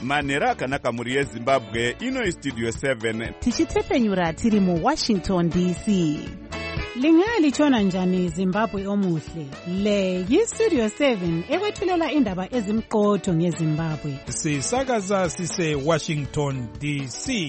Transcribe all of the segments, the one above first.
manhero akanaka mhuri yezimbabwe. Ino istudio 7 tichitsepenyura tiri muWashington DC. Lingalitshona njani Zimbabwe omuhle? Le yistudio 7 ekwethulela indaba ezimqotho ngeZimbabwe. Sisakaza sise Washington DC.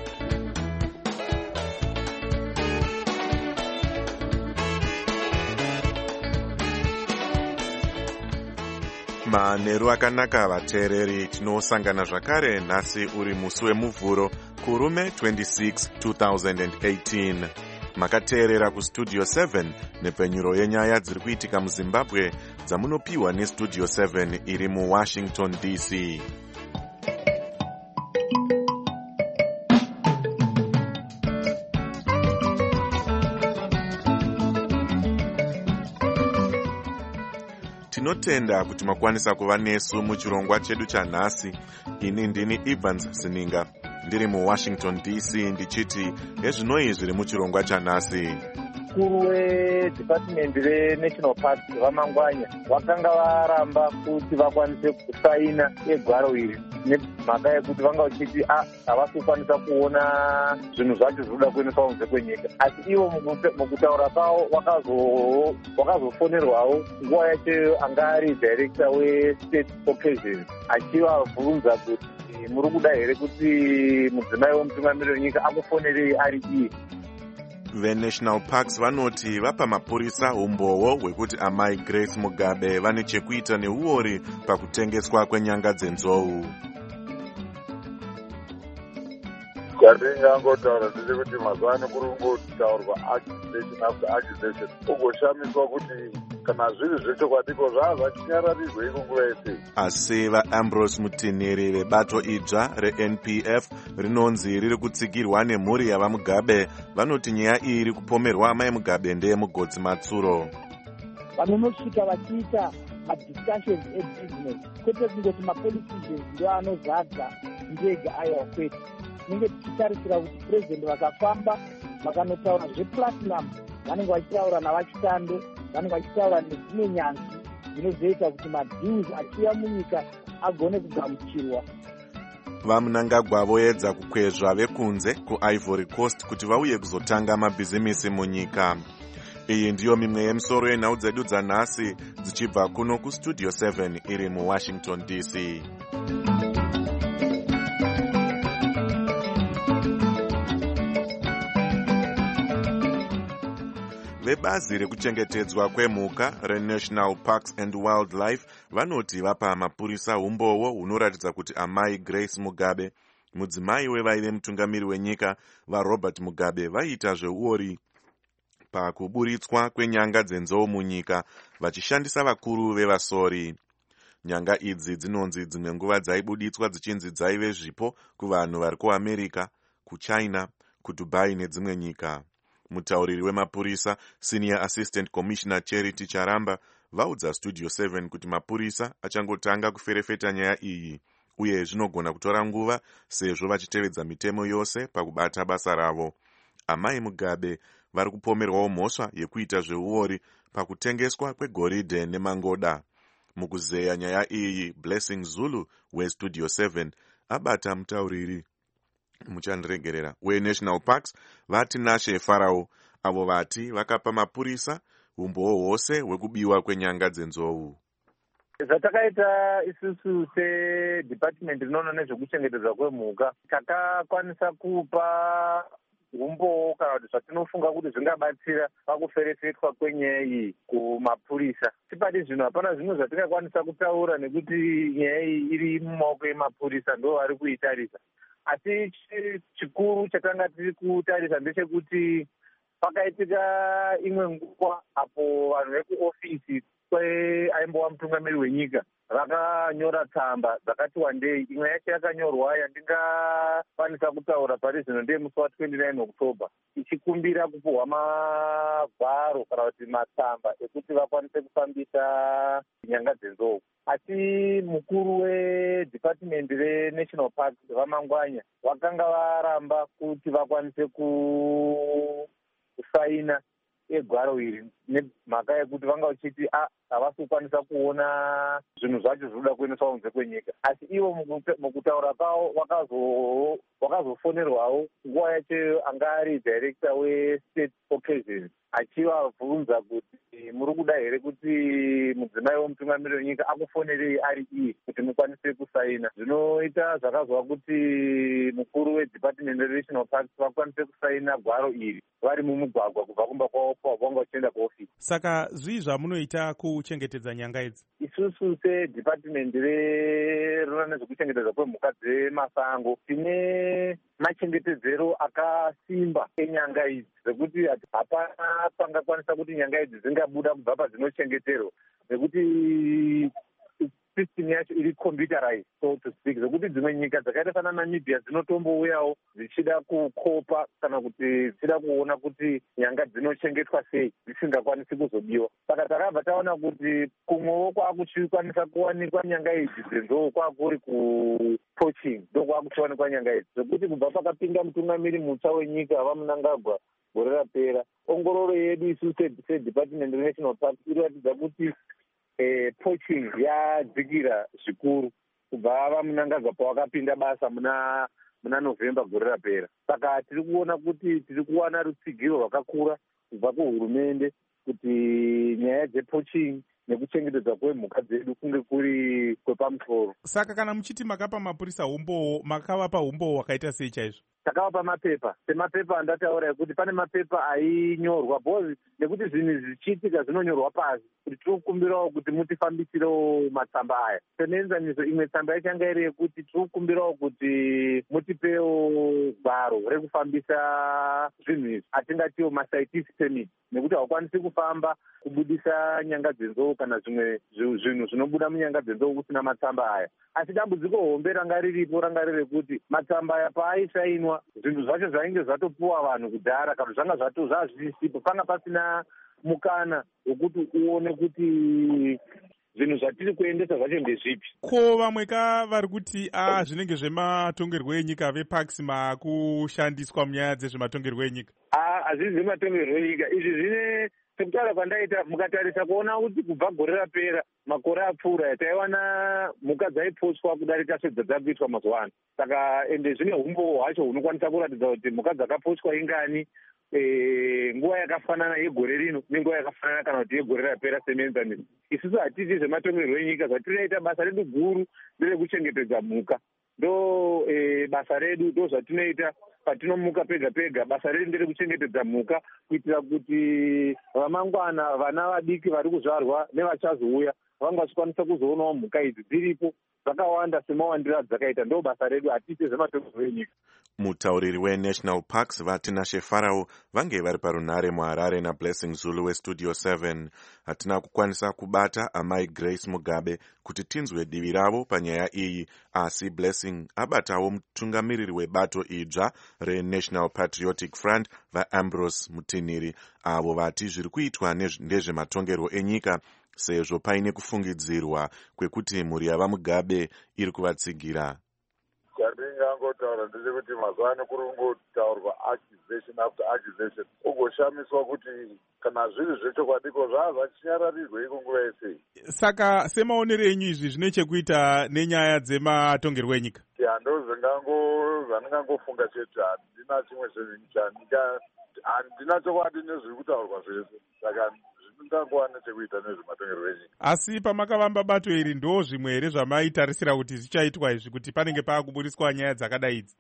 Manheru akanaka vateereri, tinosangana zvakare nhasi uri musi wemuvhuro kurume 26 2018. Makateerera kustudio 7 nepfenyuro yenyaya dziri kuitika muZimbabwe dzamunopiwa nestudio 7 iri muWashington DC. Tinotenda kuti makwanisa kuva nesu muchirongwa chedu chanhasi. Ini ndini Evans Sininga ndiri muWashington DC ndichiti ezvinoi zviri muchirongwa chanhasi. Mukuru weDepartment reNational Parks vamangwanya vakanga varamba kuti vakwanise kusaina egwaro iri nemhaka yekuti vanga vachiti havasi kukwanisa kuona zvinhu zvacho zvinoda kuendeswa kunze kwenyika. Asi ivo mukutaura kwavo wakazofonerwawo nguva yacho anga ari director weState Occasions achivabvunza kuti muri kuda here kuti mudzimai womutungamiri wenyika akufonerei ari iye. VeNational Parks vanoti vapa mapurisa umboo hwekuti amai Grace Mugabe vane chekuita neuori pakutengeswa kwenyanga dzenzou. Ndingangotaura ndechekuti mazuva ano kuri kungotaurwa accusation after accusation, ugoshamiswa kuti kana zviri zvechokwadiko zvazvachinyararirwe iko nguva yese. Asi vaAmbrose Mutiniri vebato idzva reNPF rinonzi riri kutsigirwa nemhuri yavaMugabe vanoti nyaya iyi iri kupomerwa amai Mugabe ndeyemugodzi Matsuro. Vanonosvika vachiita madiscussions ebusiness kwete kungoti mapoliticians ndio anozadza ndega aya kwete. Tinenge tichitarisira kuti president vakafamba vakanotaura zveplatinum vanenge vachitaura navachitando, vanenge vachitaura nedzimwe nyanzvi dzinozoita kuti madeals achiuya munyika agone kugamuchirwa. VaMnangagwa voedza kukwezva vekunze kuIvory Coast kuti vauye kuzotanga mabhizimisi munyika. Iyi ndiyo mimwe yemisoro yenhau dzedu dzanhasi dzichibva kuno kustudio 7 iri muWashington DC. Vebazi rekuchengetedzwa kwemhuka reNational Parks and Wildlife vanoti vapa mapurisa umboo hunoratidza kuti amai Grace Mugabe, mudzimai wevaive mutungamiri wenyika vaRobert Mugabe, vaiita zveuori pakuburitswa kwenyanga dzenzou munyika vachishandisa vakuru vevasori. Nyanga idzi dzinonzi dzimwe nguva dzaibuditswa dzichinzi dzaive zvipo kuvanhu vari kuAmerica, kuChina, kuDubai nedzimwe nyika. Mutauriri wemapurisa Senior Assistant Commissioner Charity Charamba vaudza Studio 7 kuti mapurisa achangotanga kuferefeta nyaya iyi uye zvinogona kutora nguva sezvo vachitevedza mitemo yose pakubata basa ravo. Amai Mugabe vari kupomerwawo mhosva yekuita zveuori pakutengeswa kwegoridhe nemangoda. Mukuzeya nyaya iyi, Blessing Zulu weStudio 7 abata mutauriri muchandiregerera weNational Parks vati Nashe Farao, avo vati vakapa mapurisa umboo hwose hwekubiwa kwenyanga dzenzou. Zvatakaita isusu sedepartment rinoona nezvekuchengetedzwa kwemhuka takakwanisa kupa umboo kana kuti zvatinofunga kuti zvingabatsira pakuferefetwa kwenyaya iyi kumapurisa. Tipati zvino hapana zvimwe zvatingakwanisa kutaura nekuti nyaya iyi iri mumaoko emapurisa, ndo vari kuitarisa. Asi chikuru chatanga tiri kutarisa ndechekuti pakaitika imwe nguva apo vanhu vekuofisi kwaimbova mutungamiri wenyika vakanyora tsamba dzakati wandei. Imwe yacho yakanyorwa yandingakwanisa kutaura pari zvino ndeyemusi wa29 October ichikumbira kupuhwa magwaro kana kuti matsamba ekuti vakwanise kufambisa nyanga dzenzou. Asi mukuru weDepartment reNational Parks vamangwanya vakanga varamba kuti vakwanise kusaina egwaro iri nemhaka yekuti vanga vachiti havasi kukwanisa kuona zvinhu zvacho zvinoda kuendeswa kunze kwenyika. Asi ivo mukutaura kwavo wakazofonerwawo nguva yacho anga ari director westate occasions achivabvunza kuti muri kuda here kuti mudzimai womutungamiriri wenyika akufonerei ari iye kuti mukwanise kusaina. Zvinoita zvakazova kuti mukuru wedepartment renational parks vakwanise kusaina gwaro iri vari mumugwagwa kubva kumba kwavo kwavanga vachienda kuofisi. Saka zvii zvamunoita kuchengetedza nyanga idzi? Isusu sedepartment rinoona nezvekuchengetedzwa kwemhuka dzemasango tine machengetedzero akasimba enyanga idzi zvekuti hapana pangakwanisa kuti nyanga idzi dzingabuda kubva padzinochengeterwa, nekuti system yacho iri computerized so to speak, zvekuti dzimwe nyika dzakaita sana Namibia dzinotombouyawo dzichida kukopa kana kuti dzichida kuona kuti nyanga dzinochengetwa sei dzisingakwanisi kuzobiwa. Saka takabva taona kuti kumwewo kwakuchikwanisa kuwanikwa nyanga idzi dzenzou kwakuri kupoaching ndo kwakuchiwanikwa nyanga idzi, zvekuti kubva pakapinda mutungamiri mutsva wenyika vaMunangagwa gore rapera, ongororo yedu isu sedepartment renational park iriratidza kuti poaching yadzikira zvikuru kubva vaMunangagwa pawakapinda basa muna November gore rapera. Saka tiri kuona kuti tiri kuwana rutsigiro rwakakura kubva kuhurumende kuti nyaya dzepoaching nekuchengetedzwa kwemhuka dzedu kunge kuri kwepamusoro. Saka kana muchiti makapa mapurisa umbowo, makavapa umbowo wakaita sei chaizvo? Takavapa mapepa, semapepa andataura kuti pane mapepa ainyorwa bhozi nekuti zvinhu zvichiitika zvinonyorwa pasi kuti tiri kukumbirawo kuti mutifambisirewo matsamba aya. Seneenzaniso imwe tsamba yachanga iri yekuti tiri kukumbirawo kuti mutipewo gwaro rekufambisa zvinhu izvi atingatiwo mascientist permit, nekuti haukwanisi kufamba kubudisa nyanga dzenzou kana zvimwe zvinhu zvinobuda munyanga dzenzou kusina matsamba aya. Asi dambudziko hombe ranga riripo ranga riri kuti matsamba aya paaisainwa zvinhu zvacho zvainge zvatopuwa vanhu kudhara kana zvanga zvazvisipo, panga pasina mukana wekuti uone kuti zvinhu zvatiri kuendesa zvacho ndezvipi. Ko vamweka vari kuti zvinenge zvematongerwo enyika veparks makushandiswa munyaya dzezvematongerwo enyika? Hazvizi zvematongerwo enyika, izvi zvine sekutaura kwandaita mukatarisa kuona kuti kubva gore rapera makore apfuura taiwana mhuka dzaipotswa kudarika sedzadzakuitwa mazuva ano. Saka ende zvine umbowo hwacho hunokwanisa kuratidza kuti mhuka dzakapotswa ingani nguva yakafanana yegore rino nenguva yakafanana kana kuti yegore rapera semeenzaniso. Isusu hatiti zvematongerwo enyika, zvatinoita basa redu guru nderekuchengetedza mhuka, ndo basa redu ndo zvatinoita patinomuka pega pega. Basa redu nderekuchengetedza mhuka kuitira kuti ramangwana vana vadiki vari kuzvarwa nevachazouya vanga vachikwanisa kuzoonawo mhuka idzi dziripo dzakawanda semawandiro adzakaita. Ndo basa redu, hatiti zvematongerwo enyika. Mutauriri weNational Parks vatinashe Farao vange vari parunhare muHarare naBlessing Zulu weStudio 7. Hatina kukwanisa kubata amai Grace Mugabe kuti tinzwe divi ravo panyaya iyi, asi Blessing abatawo mutungamiriri webato idzva reNational Patriotic Front vaAmbrose Mutiniri, avo vati zviri kuitwa ndezvematongerwo enyika sezvo paine kufungidzirwa kwekuti mhuri yavaMugabe iri kuvatsigira. Chandingangotaura ndechekuti mazuva ano kuri kungotaurwa accusation after accusation, ugoshamiswa kuti kana zviri zvechokwadiko zvazvachinyararirwe iko nguva yesei. Saka semaonero enyu izvi zvine chekuita nenyaya dzematongerwo enyika? Ndo zvandingangofunga chete, handina chimwe handina chokwadi nezviri kutaurwa zvese, saka zvingangowa nechekuita nezvematongerwo enyika. Asi pamakavamba bato iri ndo zvimwe here zvamaitarisira kuti zvichaitwa izvi kuti panenge pakuburiswa nyaya dzakadai idzi?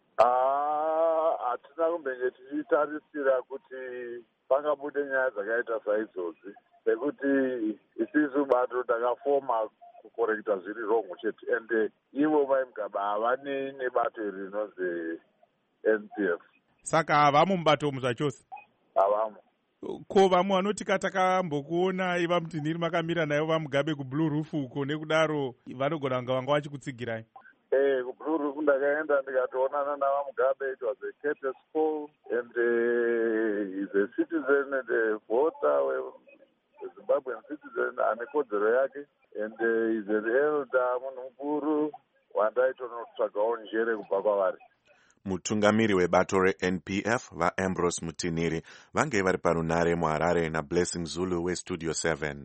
Hatina kumbenge tichitarisira kuti pangabude nyaya dzakaita saizvozvi, sekuti isisu bato takafoma kukorekta zviri rongo chete, ende ivo vaMugabe havanei nebato iri rinonzi NPF. Saka havamo mubato umu zvachose? Havamo. Ko vamwe vanoti katakambokuona iva Mutiniri makamira nayo vaMugabe kuBlue Roof uko, nekudaro vanogona kunga vanga vachikutsigirai? KuBlue Roof ndakaenda ndikatoonana navaMugabe. It was a courteous call, and he's a citizen and a voter, a Zimbabwean citizen, ane kodzero yake, and he's an elder, munhu mukuru wandaitondotsvagawo njere kubva kwavari. Mutungamiri webato reNPF vaAmbrose Mutiniri vange vari parunare muHarare naBlessing Zulu weStudio 7.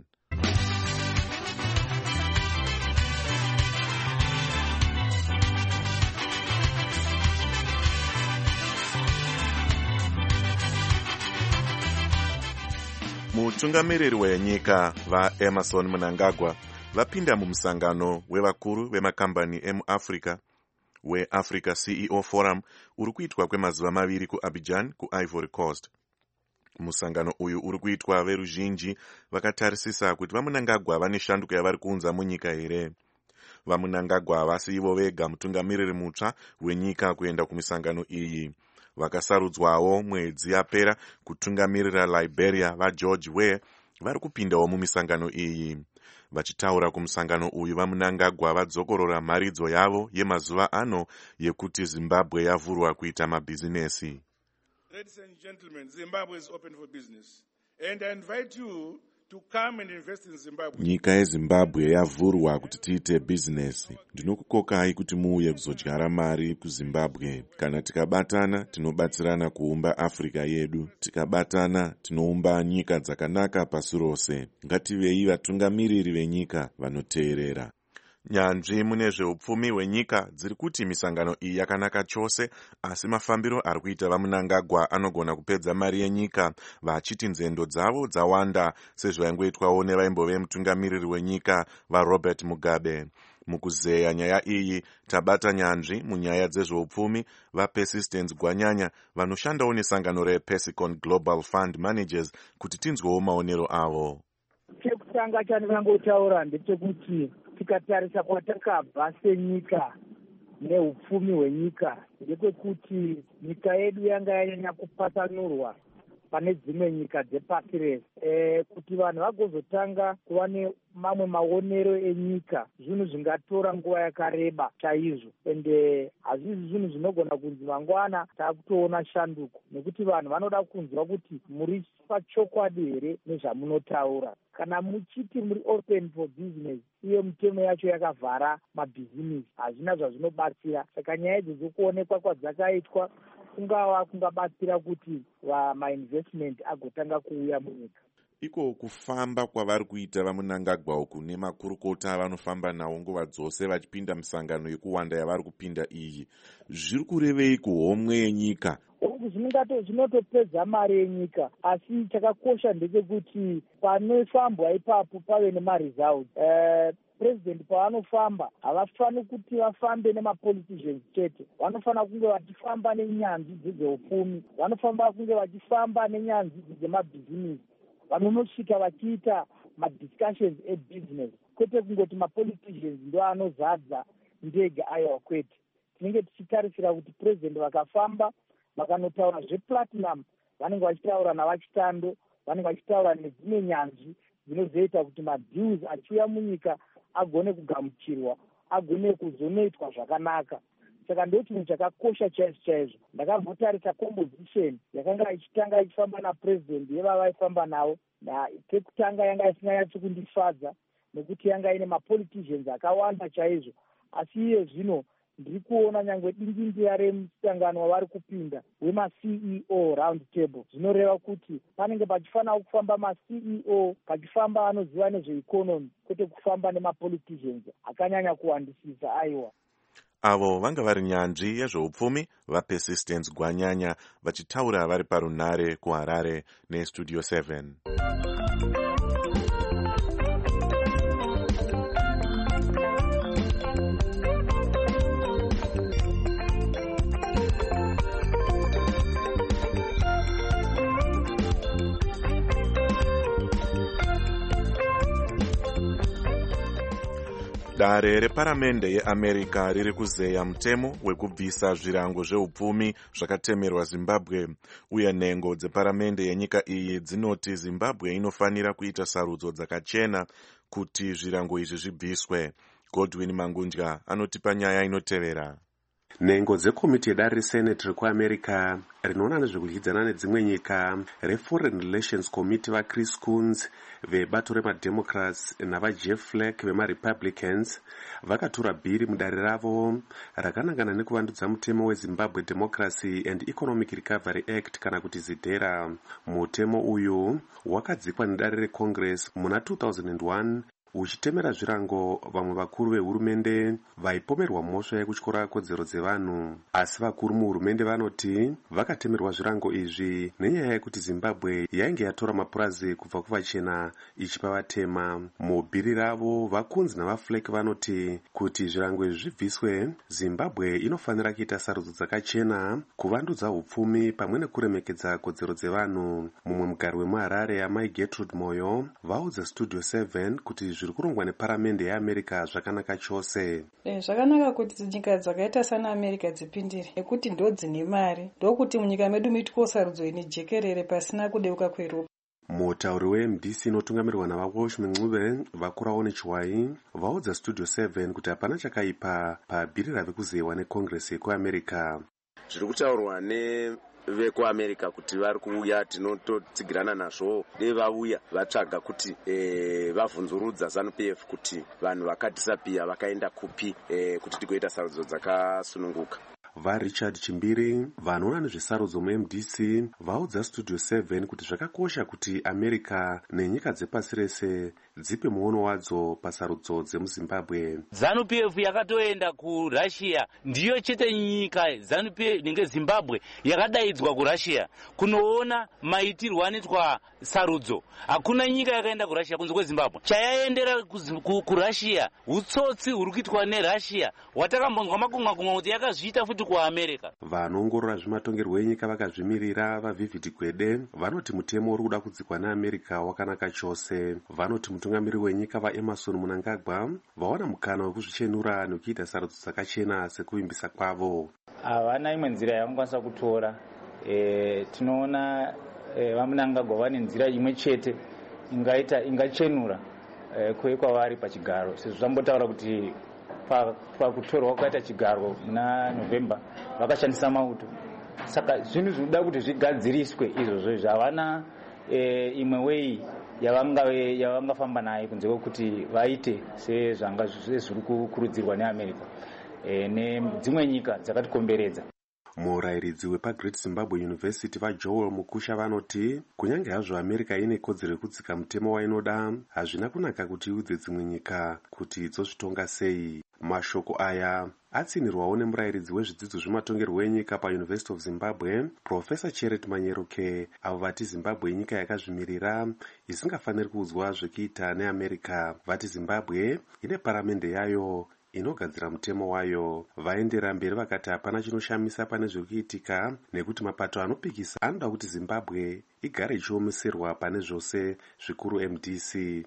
Mutungamiriri wenyika vaEmerson Mnangagwa vapinda mumusangano wevakuru vemakambani emuAfrica weAfrica CEO Forum uri kuitwa kwemazuva maviri kuAbidjan kuIvory Coast. Musangano uyu uri kuitwa veruzhinji vakatarisisa kuti vaMnangagwa vane shanduko yavari kuunza munyika here. VaMnangagwa havasi ivo vega mutungamiriri mutsva wenyika kuenda kumisangano iyi. Vakasarudzwawo mwedzi yapera kutungamirira Liberia vaGeorge Weah vari kupindawo mumisangano iyi. Vachitaura kumusangano uyu vaMnangagwa vadzokorora mharidzo yavo yemazuva ano yekuti Zimbabwe yavhurwa kuita mabhizinesi. Ladies and gentlemen, Zimbabwe is open for business. And I invite you to come and invest in Zimbabwe. Nyika yeZimbabwe yavhurwa kuti tiite bhizinesi. Ndinokukokai kuti muuye kuzodyara mari kuZimbabwe. Kana tikabatana, tinobatsirana kuumba Afrika yedu. Tikabatana, tinoumba nyika dzakanaka pasi rose. Ngativei vatungamiriri venyika vanoteerera. Nyanzvi mune zveupfumi hwenyika dziri kuti misangano iyi yakanaka chose, asi mafambiro ari kuita vaMnangagwa anogona kupedza mari yenyika vachiti nzendo dzavo dzawanda sezvaingoitwawo nevaimbove mutungamiriri wenyika vaRobert Mugabe. Mukuzeya nyaya iyi tabata nyanzvi munyaya dzezveupfumi vaPersistence Gwanyanya vanoshandawo nesangano rePersicon Global Fund Managers kuti tinzwewo maonero avo. Chekutanga chandingangotaura ndechekuti tikatarisa kwatakabva senyika neupfumi hwenyika ndekwekuti nyika yedu yanga yanyanya kupatsanurwa pane dzimwe nyika dzepasi rese. Kuti vanhu vagozotanga kuva nemamwe maonero enyika zvinhu zvingatora nguva yakareba chaizvo, ende hazvisi zvinhu zvinogona kunzi mangwana taakutoona shanduko, nekuti vanhu vanoda kunzwa kuti muri pachokwadi here nezvamunotaura. Kana muchiti muri open for business, iyo mitemo yacho yakavhara mabhizinesi, hazvina zvazvinobatsira. Saka nyaya idzi dzokuonekwa kwadzakaitwa kungabatsira kuti mainvestment agotanga kuuya munyika. Iko kufamba kwavari kuita vaMnangagwa uku nemakurukota vanofamba nawo nguva dzose vachipinda misangano yekuwanda yavari kupinda iyi, zviri kurevei kuhomwe yenyika? Zvinotopedza mari yenyika, asi chakakosha ndechekuti panofambwa ipapo pave nemaresults. President pavanofamba havafani kuti vafambe nemapoliticians chete, vanofana kunge vachifamba nenyanzvi dzezveupfumi, vanofamba kunge vachifamba nenyanzvi dzemabhizinesi, vanonosvika vachiita madiscussions ebusiness, kwete kungoti mapoliticians ndo anozadza ndege aiwa kwete. Tinenge tichitarisira kuti president vakafamba vakanotaura zveplatinum, vanenge vachitaura navachitando, vanenge vachitaura nedzimwe nyanzvi dzinozoita kuti madeals achiuya munyika agone kugamuchirwa, agone kuzonoitwa zvakanaka. Saka ndo chinhu chakakosha chaizvo. Ndakambotarisa composition yakanga ichitanga ichifamba napresident yevavaifamba navo, pekutanga yanga isinganyatsi kundifadza nekuti yanga ine mapoliticians akawanda chaizvo. Asi iye zvino ndiri kuona nyangwe dingindira remusangano wavari kupinda wemaCEO round table zvinoreva kuti panenge pachifanira kufamba maCEO, pachifamba anoziva nezveeconomy, kwete kufamba nemapoliticians akanyanya kuwandisisa. Aiwa, avo vanga vari nyanzvi yezveupfumi vaPersistence Gwanyanya vachitaura vari parunare kuHarare neStudio 7. Dare reparamende yeAmerica riri kuzeya mutemo wekubvisa zvirango zveupfumi zvakatemerwa Zimbabwe, uye nhengo dzeparamende yenyika iyi dzinoti Zimbabwe inofanira kuita sarudzo dzakachena kuti zvirango izvi zvibviswe. Godwin Mangundya anotipa nyaya inotevera. Nhengo dzekomiti yedare resenate rekuamerica rinoona nezvekudyidzana nedzimwe nyika reforeign relations committee vaChris Coons vebato remademocrats navaJeff Flake vemarepublicans vakatora bhiri mudare ravo rakanangana nekuvandudza mutemo weZimbabwe Democracy and Economic Recovery Act kana kuti ZIDERA. Mutemo uyu wakadzikwa nedare recongress muna 2001 uchitemera zvirango vamwe vakuru vehurumende vaipomerwa mhosva yekutyora kodzero dzevanhu. Asi vakuru muhurumende vanoti vakatemerwa zvirango izvi nenyaya yekuti Zimbabwe yainge yatora mapurazi kubva kuvachena ichipa vatema. Mubhiri ravo vaCoons navaFlake vanoti kuti zvirango izvi zvibviswe, Zimbabwe inofanira kuita sarudzo dzakachena, kuvandudza upfumi pamwe nekuremekedza kodzero dzevanhu. Mumwe mugari wemuHarare Amai Gertrude Moyo vaudza Studio 7 kuti zviri kurongwa neparamende yeAmerica zvakanaka chose. Zvakanaka kuti nyika dzakaita sana America dzipindire nekuti ndo dzine mari, ndokuti munyika medu muitwe sarudzo ine jekerere pasina kudeuka kweropa. Mutauri weMDC inotungamirwa navaWalsh Mncube vakurawo nechwai vaudza Studio 7 kuti hapana chakaipa pabhiri rave kuzeyiwa neCongress yekuAmerica. Zviri kutaurwa vekuAmerica kuti vari kuuya tinototsigirana nazvo nevauya vatsvaga kuti vavhunzurudza ZANU-PF kuti vanhu vakadisapia vakaenda kupi kuti tigoita sarudzo dzakasununguka. VaRichard Chimbiri vanoona nezvesarudzo muMDC vaudza Studio 7 kuti zvakakosha kuti America nenyika dzepasi rese dzipe muono wadzo pasarudzo dzemuZimbabwe. ZANU-PF yakatoenda kuRussia, ndiyo chete nyika ZANU-PF nenge Zimbabwe yakadaidzwa kuRussia kunoona maitirwo anoitwa sarudzo. Hakuna nyika yakaenda kuRussia kunze kweZimbabwe. Chayaendera kuRussia utsotsi huri kuitwa neRussia watakambonzwa makumwa kuti yakazviita futi kuAmerica. Vanoongorora zvematongerwo enyika vakazvimirira vaVivid Gwede vanoti mutemo uri kuda kudzikwa neAmerica wakanaka chose. Vanoti mutungamiri wenyika vaEmerson Mnangagwa vaona mukana wekuzvichenura nekuita sarudzo dzakachena sekuvimbisa kwavo. Havana imwe nzira yavangakwanisa kutora. Tinoona vaMnangagwa vane nzira imwe chete ingachenura kuve kwavari pachigaro. Zvambotaura kuti pakutorwa kwakaita chigaro muna November vakashandisa mauto. Saka zvinhu zvinoda kuti zvigadziriswe izvozvo. Havana imwe way yavangafamba nayo kunze kwekuti vaite sezvanga zviri kukurudzirwa neAmerica nedzimwe nyika dzakatikomberedza. Murayiridzi wepaGreat Zimbabwe University vaJoel Mukusha vanoti kunyange hazvo America ine kodzero yekudzika mutemo wainoda, hazvina kunaka kuti iudze dzimwe nyika kuti dzozvitonga sei. Mashoko aya atsinirwawo nemurayiridzi wezvidzidzo zvematongerwo enyika paUniversity of Zimbabwe Professor Cheret Manyeruke avo vati Zimbabwe inyika yakazvimirira isingafaniri kuudzwa zvekuita neAmerica. Vati Zimbabwe ine paramende yayo inogadzira mutemo wayo. Vaendera mberi vakati hapana chinoshamisa pane zviri kuitika nekuti mapato anopikisa anoda kuti Zimbabwe igare ichiomeserwa pane zvose, zvikuru MDC.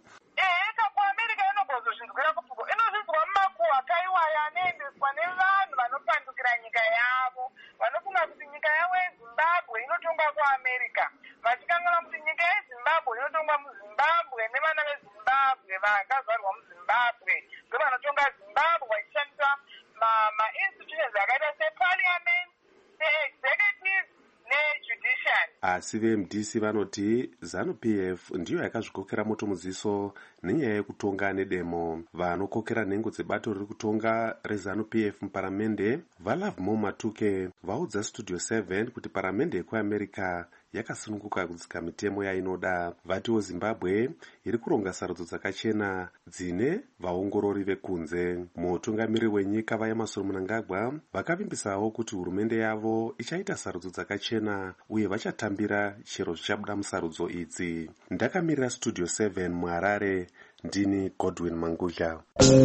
Asi veMDC vanoti ZANU-PF ndiyo yakazvikokera moto muziso nenyaya yekutonga nedemo. Vanokokera nhengo dzebato riri kutonga reZANU-PF muparamende vaLovemore Matuke vaudza Studio 7 kuti paramende yekuAmerica yakasununguka kudzika mitemo yainoda. Vatiwo Zimbabwe iri kuronga sarudzo dzakachena dzine vaongorori vekunze. Mutungamiri wenyika vaEmerson Mnangagwa vakavimbisawo kuti hurumende yavo ichaita sarudzo dzakachena uye vachatambira chero zvichabuda musarudzo idzi. Ndakamirira Studio 7 muHarare, ndini Godwin Mangudla.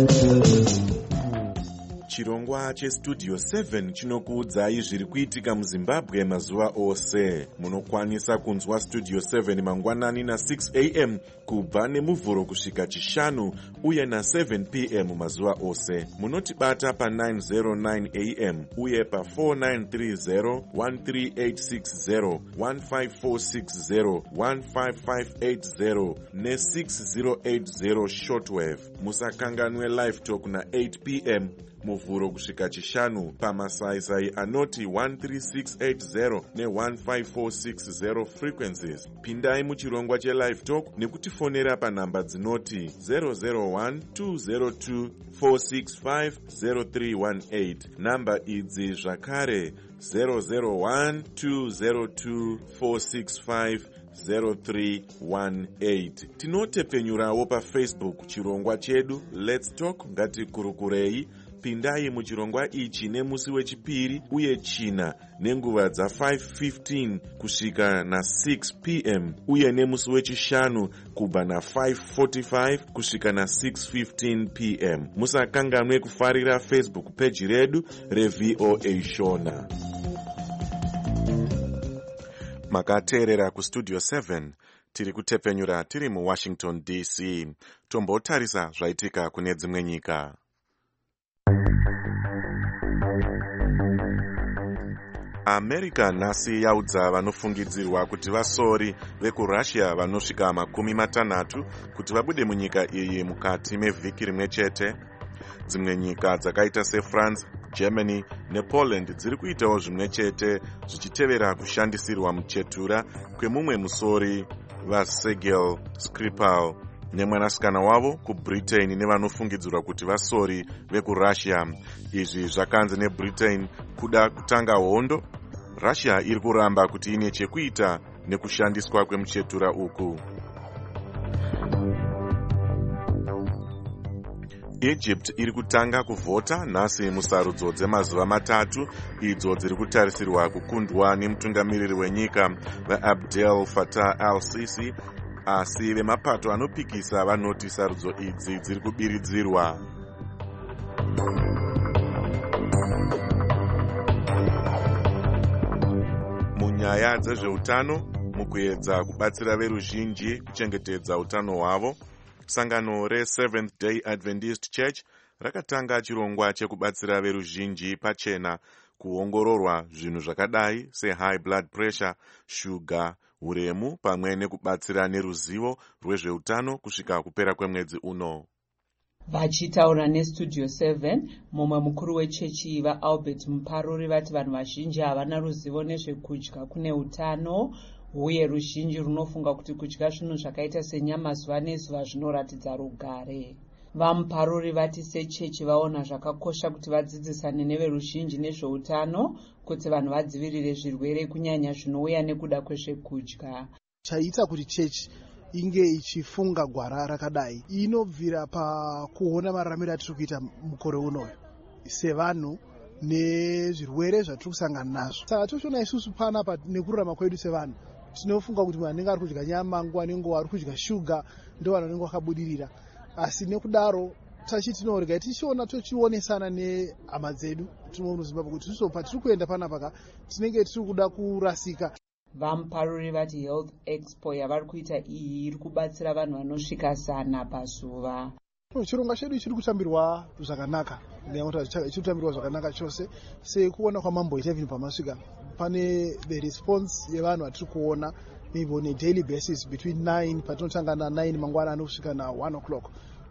Chirongwa cheStudio 7 chinokuudzai zviri kuitika muZimbabwe mazuva ose. Munokwanisa kunzwa Studio 7 mangwanani na6 am kubva nemuvhuro kusvika chishanu uye na7 pm mazuva ose. Munotibata pa909 am uye pa4930, 13860, 15460, 15580 ne6080 shortwave. Musakanganwe live talk na8 pm muvhuro kusvika chishanu pamasaisai anoti 13680 ne15460 frequencies. Pindai muchirongwa chelive talk nekutifonera panhamba dzinoti 001-202-465-0318. Namba idzi zvakare 001-202-465-0318. Tinotepfenyurawo paFacebook chirongwa chedu Let's Talk ngatikurukurei. Pindai muchirongwa ichi nemusi wechipiri uye china nenguva dza5:15 kusvika na6 p.m. uye nemusi wechishanu kubva na5:45 kusvika na6:15 p.m. Musakanganwe kufarira Facebook page redu reVOA Shona. Makateerera kustudio 7 tiri kutepfenyura tiri muWashington DC. Tombotarisa zvaitika kune dzimwe nyika. America nhasi yaudza vanofungidzirwa kuti vasori vekuRussia vanosvika 60 kuti vabude munyika iyi mukati mevhiki rimwe chete. Dzimwe nyika dzakaita seFrance, Germany nePoland dziri kuitawo zvimwe chete zvichitevera kushandisirwa muchetura kwemumwe musori vaSergei Skripal nemwanasikana wavo kuBritain nevanofungidzirwa kuti vasori vekuRussia. Izvi zvakanzi neBritain kuda kutanga hondo. Russia iri kuramba kuti ine chekuita nekushandiswa kwemuchetura uku. Egypt iri kutanga kuvhota nhasi musarudzo dzemazuva matatu idzo dziri kutarisirwa kukundwa nemutungamiriri wenyika vaAbdel Fattah al-Sisi, asi vemapato anopikisa vanoti sarudzo idzi dziri kubiridzirwa. Munyaya dzezveutano, mukuedza kubatsira veruzhinji kuchengetedza utano hwavo, sangano reSeventh Day Adventist Church rakatanga chirongwa chekubatsira veruzhinji pachena kuongororwa zvinhu zvakadai sehigh blood pressure, shuga, uremu pamwe nekubatsira neruzivo rwezveutano kusvika kupera kwemwedzi uno. Vachitaura neStudio 7, mumwe mukuru wechechi vaAlbert Muparuri vati vanhu vazhinji havana ruzivo nezvekudya kune utano uye ruzhinji runofunga kuti kudya zvinhu zvakaita senyama zuva nezuva zvinoratidza rugare. VaMuparuri vati sechechi vaona zvakakosha kuti vadzidzisane neveruzhinji nezveutano kuti vanhu vadzivirire zvirwere kunyanya zvinouya nekuda kwezvekudya. Chaita kuti chechi inge ichifunga gwara rakadai inobvira pakuona mararamiro atiri kuita mukore unoyo sevanhu nezvirwere zvatiri kusangana nazvo. Saka tochiona isusu panapa nekurarama kwedu sevanhu tinofunga kuti munhu anenge ari kudya nyama nguva nenguva ari kudya shuga ndo vanhu vanenge vakabudirira, asi nekudaro tachitinorega tichiona tochionesana nehama dzedu tinoona muZimbabwe kuti isusu patiri kuenda panapa tinenge tiri kuda kurasika. VaMuparuri vati Health Expo yavari kuita iyi iri kubatsira vanhu vanosvika 100 pazuva. Chirongwa chedu chiri kutambirwa zvakanaka, chiri kutambirwa zvakanaka chose sekuona kwamamboita even pamasvika pane the response yevanhu vatiri kuona maybe on a daily basis between 9 patinotanga na9 mangwanani kusvika na1 o'clock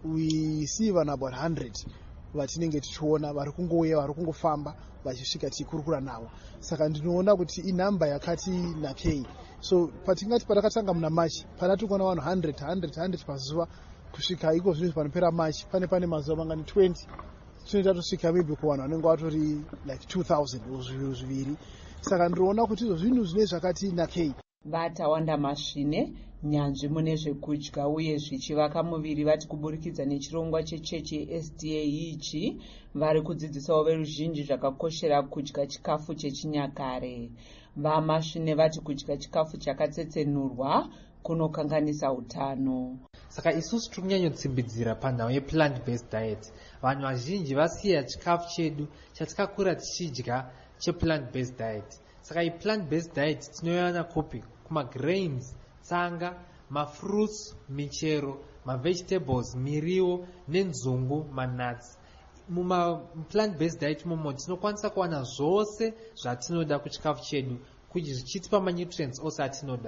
we see vanhu about 100 vatinenge tichiona vari kungouya vari kungofamba vachisvika tichikurukura navo. Saka ndinoona kuti inhamba yakati nakei. So patingati patakatanga muna March pana tiri kuona vanhu 100 pazuva kusvika iko zvino panopera March pane mazuva mangani 20 tinoita tosvika maybe kuvanhu vanenge vatori like 2000 zviviri. Saka ndinoona kuti izvo zvinhu zvine zvakati nakei. Vatawanda Masvine, nyanzvi mune zvekudya uye zvichivaka muviri vati kuburikidza nechirongwa chechechi yeSDA ichi vari kudzidzisawo veruzhinji zvakakoshera kudya chikafu chechinyakare. VaMasvine vati kudya chikafu chakatsetsenurwa kunokanganisa utano. Saka isusu tiri kunyanyotsimbidzira panhau yeplant based diet. Vanhu vazhinji vasiya chikafu chedu chatakakura tichidya cheplant based diet. Saka plant based diet tinoiwana kupi? Kumagrains, tsanga, mafruits, michero, mavegetables, miriwo, nenzungu, manuts. Muma-plant based diet momo tinokwanisa kuwana zvose zvatinoda kuchikafu chedu kuti zvichitipa manutrients ose atinoda.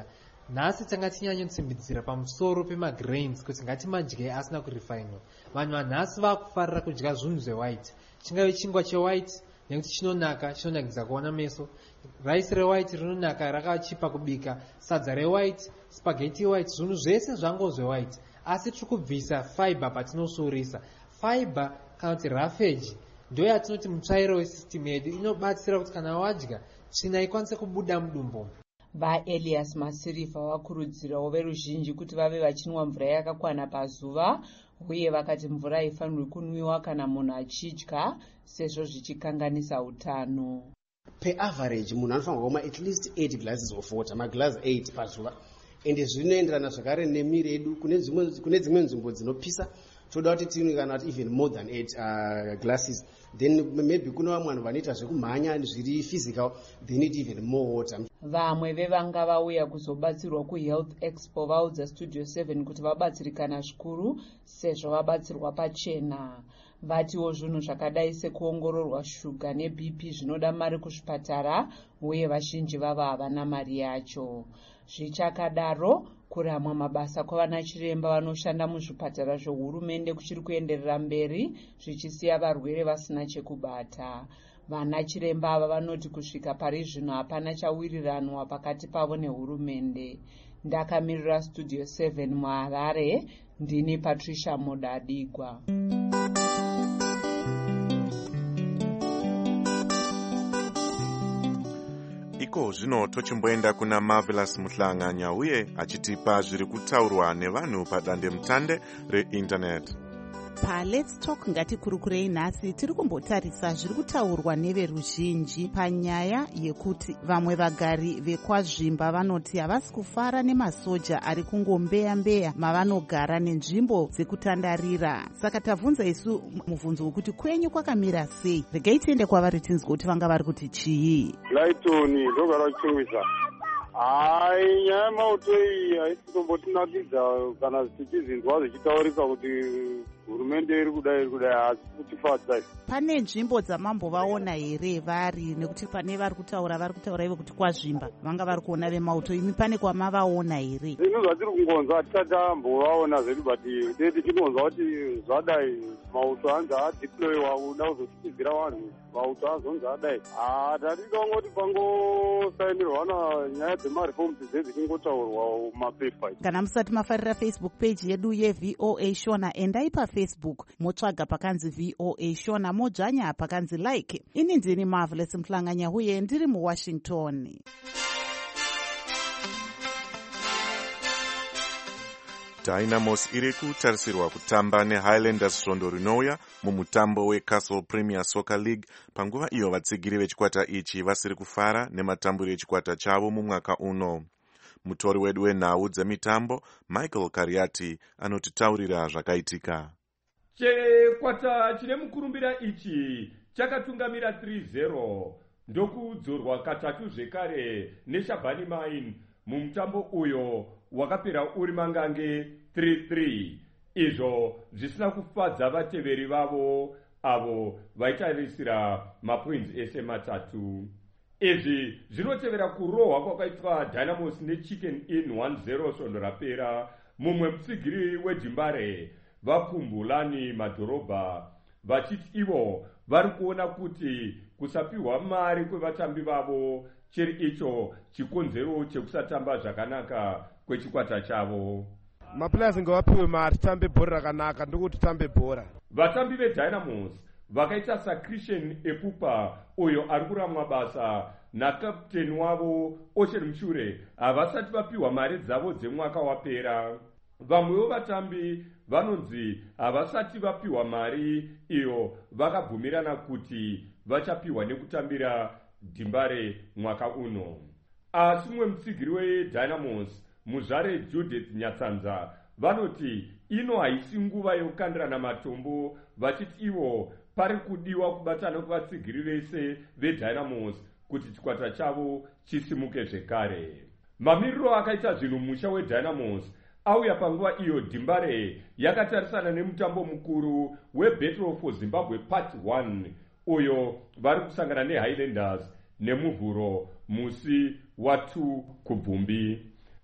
nhasi tanga tinyanyotsimbidzira pamusoro pemagrains kuti ngatimadye asina kurifainwa. Vanhu vanhasi vakufarira kudya zvinhu zvewhite, chingave chingwa chewhite nekuti chinonaka, chinonakidza kuona meso. Raisi rewhite rinonaka, rakachipa kubika. Sadza rewhite, spaghetti white, zvinhu zvese zvango zvewhite. Asi tiri kubvisa fiber patinosuurisa. Fiber kana kuti rafeji ndo yatinoti mutsvairo wesisitimu yedu, inobatsira kuti kana wadya tsvina ikwanise kubuda mudumbu. vaElias Masirifa vakurudzirawo veruzhinji kuti vave vachinwa mvura yakakwana pazuva, uye vakati mvura haifanirwi kunwiwa kana munhu achidya sezvo zvichikanganisa utano. Per average munhu anofanirwa kumwa at least 8 glasses of water, maglass 8 pazuva. Ende zvinoenderana zvakare nemiri yedu. Kune dzimwe nzvimbo dzinopisa toda kuti tinwe kana even more than 8 glasses. Then maybe kuna vamwe vanhu vanoita zvekumhanya zviri physical, they need even more water. Vamwe vevanga vauya kuzobatsirwa kuHealth Expo vaudza Studio 7 kuti vabatsirikana zvikuru sezvo vabatsirwa pachena. Vatiwo zvinhu zvakadai sekuongororwa shuga neBP zvinoda mari kuzvipatara, uye vazhinji vavo havana mari yacho. Zvichakadaro, kuramwa mabasa kwavana chiremba vanoshanda muzvipatara zvohurumende kuchiri kuenderera mberi, zvichisiya varwere vasina chekubata. Vana chiremba ava vanoti kusvika pari zvino hapana chawiriranwa pakati pavo nehurumende. Ndakamirira Studio 7 muHarare, ndini Patricia Modadigwa. Iko zvino tochimboenda kuna Marvelous Muhlanganya uye achitipa zviri kutaurwa nevanhu padandemutande reinternet. PaLet's Talk ngatikurukurei nhasi tiri kumbotarisa zviri kutaurwa neveruzhinji panyaya yekuti vamwe vagari vekwazvimba vanoti havasi kufara nemasoja ari kungombeya-mbeya mavanogara nenzvimbo dzekutandarira. Saka tabvunza isu mubvunzo wekuti kwenyu kwakamira sei. Regai tiende kwavari tinzwa kuti vanga vari kuti chii. Laitoni ndogara kuchingwisa. Hai, nyaya yemauto iyi haisi kumbotinakidza kana tichizinzwa zvichitaurika kuti hurumende iri kudai asi kutifadza. Pane nzvimbo dzamambovaona here vari, nekuti pane vari kutaura ivo kuti kwazvimba vanga vari kuona vemauto, imi pane kwamavaona here? Zvinhu zvatiri kungonzwa hatisati tambovaona zvedu, but tinonzwa kuti zvadai mauto hanzi adeployiwa kuda kuzotichidzira vanhu, mauto azonzi adai. Tatidangoti pangosainirwa na nyaya dzemareforms dzezvichingotaurwa mumapepa. Kana musati mafarira Facebook page yedu yeVOA Shona, endai paFacebook motsvaga pakanzi VOA Shona, modzvanya pakanzi like. Ini ndini Marvelous Muhlanganya uye ndiri muWashington. Dynamos iri kutarisirwa kutamba neHighlanders svondo rinouya mumutambo weCastle Premier Soccer League, panguva iyo vatsigiri vechikwata ichi vasiri kufara nematambiro echikwata chavo mumwaka uno. Mutori wedu wenhau dzemitambo Michael Kariati anotitaurira zvakaitika. Chikwata chine mukurumbira ichi chakatungamira 3-0 ndokudzorwa katatu zvekare neShabani Mine mumutambo uyo wakapera uri mangange 3-3, izvo zvisina kufadza vateveri vavo avo vaitarisira mapoints ese matatu. Izvi zvinotevera kurohwa kwakaitwa Dynamos neChicken Inn 1-0 svondo rapera. Mumwe mutsigiri weDimbare vaPumbulani Madhorobha vachiti ivo vari kuona kuti kusapiwa mari kwevatambi vavo chiri icho chikonzero chekusatamba zvakanaka kwechikwata chavo. Maplayers ngavapiwe mari tambe bhora rakanaka ndokuti tambe bhora. Vatambi veDynamos vakaita saChristian Epupa uyo ari kuramwa basa nakapteni wavo Ochen Mushure havasati vapiwa mari dzavo dzemwaka wapera. Vamwewo vatambi vanonzi havasati vapiwa mari iyo vakabvumirana kuti vachapiwa nekutambira Dimbare mwaka uno. Asi mumwe mutsigiri weDynamos muzvare Judith Nyatsanza vanoti ino haisi nguva yokukandirana matombo, vachiti ivo pari kudiwa kubatana kuvatsigiri vese veDynamos kuti chikwata chavo chisimuke zvekare. Mamiriro akaita zvinhu musha weDynamos auya panguva iyo Dimbare yakatarisana nemutambo mukuru weBattle for Zimbabwe Part 1 uyo vari kusangana neHighlanders nemuvhuro musi wa2 kubvumbi.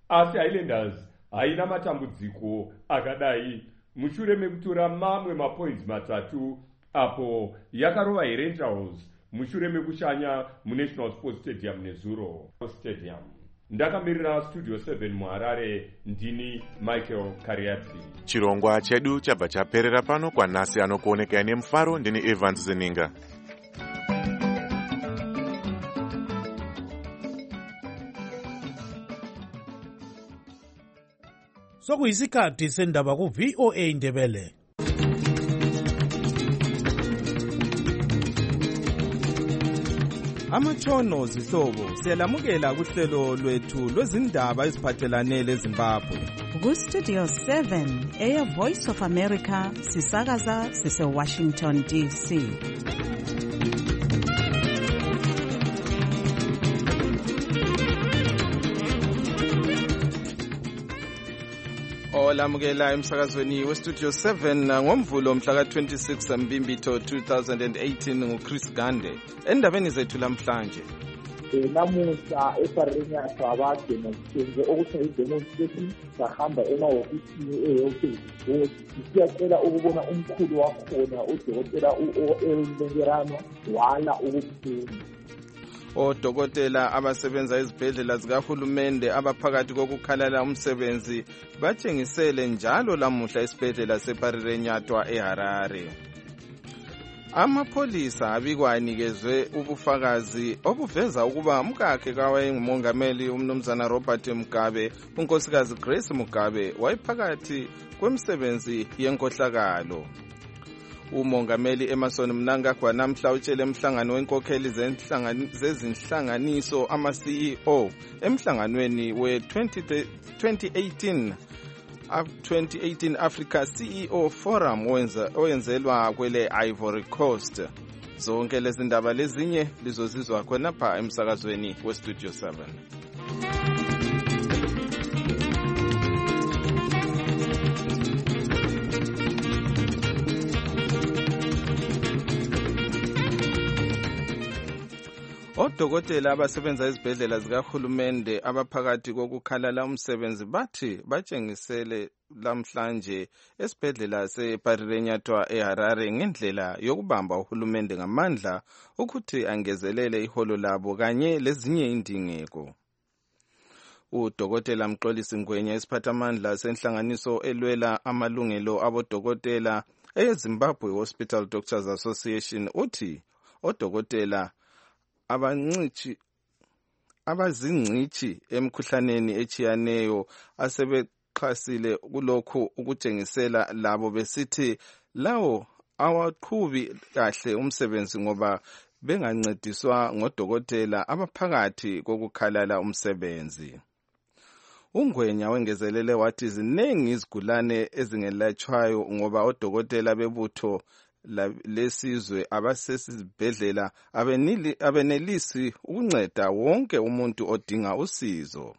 asi Highlanders haina matambudziko akadai mushure mekutora mamwe mapoints matatu apo yakarova Rangers mushure mekushanya muNational Sports Stadium nezuro Stadium. Ndakamirira Studio 7 muHarare, ndini Michael Kariati. Chirongwa chedu chabva chaperera pano. Kwanhasi anokuonekai nemufaro, ndini Evans Zeninga. Sokuyisikhathi sendaba ku-VOA Ndebele. Amatshono zihlobo siyalamukela kuhlelo lwethu lwezindaba eziphathelane leZimbabwe. Ku-Studio 7 eya Voice of America sisakaza sise-Washington DC. Olamukela emsakazweni weStudio 7 ngomvulo mhla ka-26 Mbimbitho 2018 nguChris Gande. Endabeni zethu lamhlanje. Namuhla eParirenyatho abademonstrate ukuthi i-demonstration sahamba emahofisini e-Health siyacela ukubona umkhulu wakhona udokotela u-O.L. Bengerano wala ukuphuma. Odokotela abasebenza ezibhedlela zikahulumende abaphakathi kokukhalala umsebenzi batshengisele njalo lamuhla esibhedlela seParirenyatho eHarare. Amapholisa abikwanikezwe ubufakazi obuveza ukuba umkakhe kawayengumongameli umnumzana Robert Mugabe, unkosikazi Grace Mugabe, wayephakathi kwemisebenzi yenkohlakalo. Umongameli Emmerson Mnangagwa namhla utshele emhlangano wenkokheli zezinhlanganiso ama-CEO emhlanganweni we-2018 Africa CEO Forum oyenzelwa kwele Ivory Coast. Zonke lezi ndaba lezinye lizozizwa khonapha emsakazweni weStudio 7. Odokotela abasebenza ezibhedlela zikahulumende abaphakathi kokukhalala umsebenzi bathi batshengisele lamhlanje esibhedlela seParirenyatho eHarare ngendlela yokubamba uhulumende ngamandla ukuthi angezelele iholo labo kanye lezinye indingeko. Udokotela Mxolisi Ngwenya isiphathamandla senhlanganiso elwela amalungelo abodokotela eZimbabwe Hospital Doctors Association uthi odokotela abazingcithi emkhuhlaneni echiyaneyo asebexhasile kulokhu ukutshengisela labo besithi lawo awaqhubi kahle umsebenzi ngoba bengancediswa ngodokotela abaphakathi kokukhalala umsebenzi. Ungwenya wengezelele wathi ziningi izigulane ezingelatshwayo ngoba odokotela bebutho lesizwe abasesibhedlela abenelisi ukunceda wonke umuntu odinga usizo.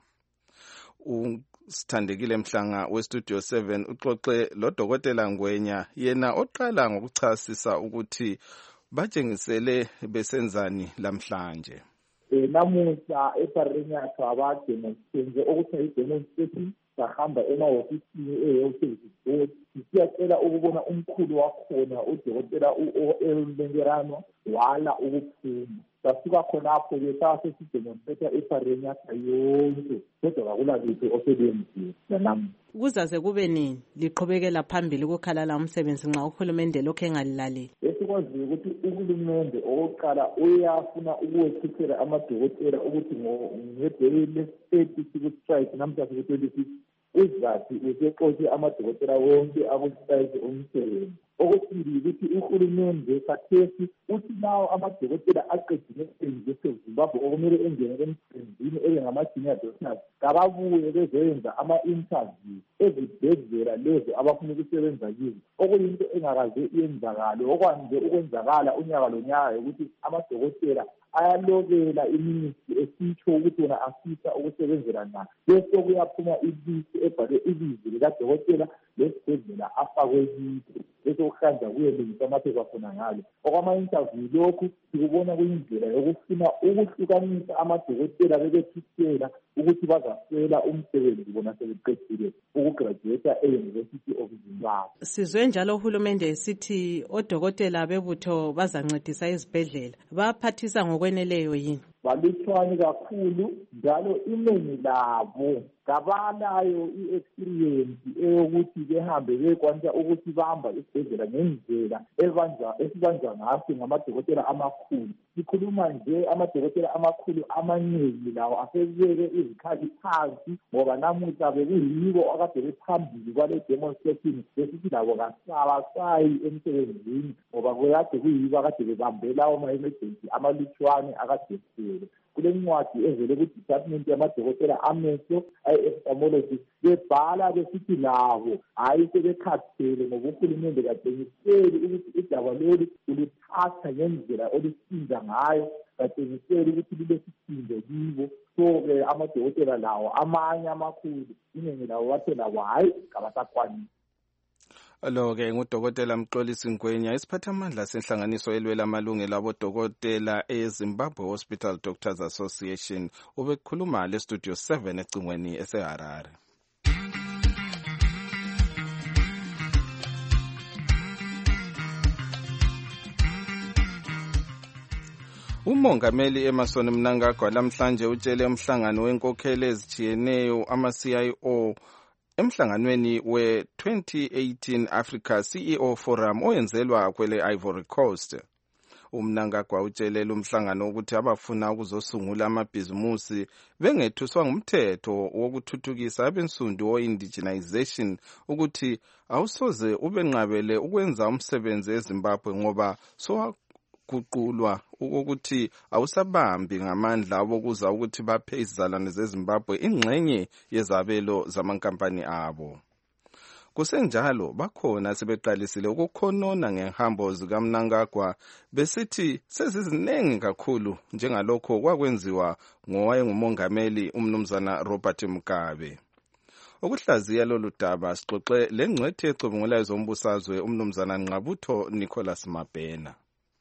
Sithandekile Mhlanga weStudio 7 uxoxe lodokotela Ngwenya yena oqala ngokuchasisa ukuthi batshengisele besenzani lamhlanje. Namuhla eParirenyatho abademonstrate ukuthi i-demonstration sahamba emahofisini e-Health siyacela ukubona umkhulu wakhona udokotela u-O.L. Bengerano wala ukuphuma. Sasuka khonapho-ke sasesidemonstrate eParirenyatho yonke kodwa kakulabitho osebenziwe namuhla. Kuzaze kube nini liqhubekela phambili ukukhalala umsebenzi nxa uhulumende lokhu engalilaleli? Esikwaziyo ukuthi uhulumende okokuqala uyafuna ukuwechithela amadokotela ukuthi ngedele 30 siku-strike namhla siku-26 uzathi useqotshe amadokotela wonke akusitayike umsebenzi. Okwesibili ukuthi uhulumende khathesi uthi lawo amadokotela aqedile emsebenzini eseZimbabwe okumele engene emsebenzini ebe ngama-junior doctors kababuye bezoyenza ama-interview ezibhedlela lezo abafuna ukusebenza kizo, okuyinto engakaze iyenzakale. Okwande ukwenzakala unyaka lonyaka ukuthi amadokotela ayalobela iminisitri esitsho ukuthi wona afisa ukusebenzela nayo, bese kuyaphuma ilisi ebhalwe ibizo likadokotela lesibhedlela afakwe kiso bese ukuhlanza kuyelungisa amaphepha khona ngalo. Okwama-interview lokhu sikubona kuyindlela yokufuna ukuhlukanisa amadokotela bebethusela ukuthi bazaswela umsebenzi bona sebeqedile ukugraduate e-University of Zimbabwe. Sizwe njalo uhulumende esithi odokotela bebutho bazancedisa izibhedlela. Baphathisa ngokweneleyo yini? Balutshwane kakhulu njalo inengi labo kabanayo i-experience eyokuthi behambe bekwanisa ukuthi bahamba isibhedlela ngendlela esibanjwa ngaso ngamadokotela amakhulu. Sikhuluma nje amadokotela amakhulu amaningi lawo asebeke izikhali phansi ngoba namuhla bekuyibo akade bephambili kwale demonstration besithi labo kasabasayi emsebenzini ngoba kuyade kuyibo akade bebambela ama-emergency amalutshwane akade kule ncwadi evele ku-department yamadokotela amehlo i-ophthalmology bebhala besithi labo hhayi sebekhathele ngoba uhulumende katshengiseli ukuthi udaba lolu uluthatha ngendlela olusinda ngayo, katshengiseli ukuthi lulesisindo kibo. So-ke amadokotela lawo amanye amakhulu iningi lawo bathe labo hhayi kabasakwanisi. Lo-ke ngudokotela Mxolisi Ngwenya, isiphathamandla senhlanganiso elwela amalungelo abodokotela eZimbabwe Hospital Doctors Association, ubekhuluma le-Studio 7 ecingweni eseHarare. Umongameli Emmerson Mnangagwa namhlanje utshele umhlangano wenkokheli ezitshiyeneyo ama-CIO emhlanganweni we-2018 Africa CEO Forum oyenzelwa kwele Ivory Coast. Umnangagwa utshelele umhlangano ukuthi abafuna ukuzosungula amabhizimusi bengethuswa ngumthetho wokuthuthukisa abensundu o-indigenization ukuthi awusoze ubenqabele ukwenza umsebenzi eZimbabwe ngoba guqulwa ukuthi awusabambi ngamandla abokuza ukuthi baphe izizalwane zeZimbabwe ingxenye yezabelo zamankampani abo. Kusenjalo bakhona sebeqalisile ukukhonona ngehambo zikaMnangagwa besithi sezizinengi kakhulu njengalokho kwakwenziwa ngowayengumongameli umnumzana Robert Mugabe. Ukuhlaziya lolu daba sixoxe lengcwethi ecubungulayo zombusazwe umnumzana Nqabutho Nicholas Mabhena.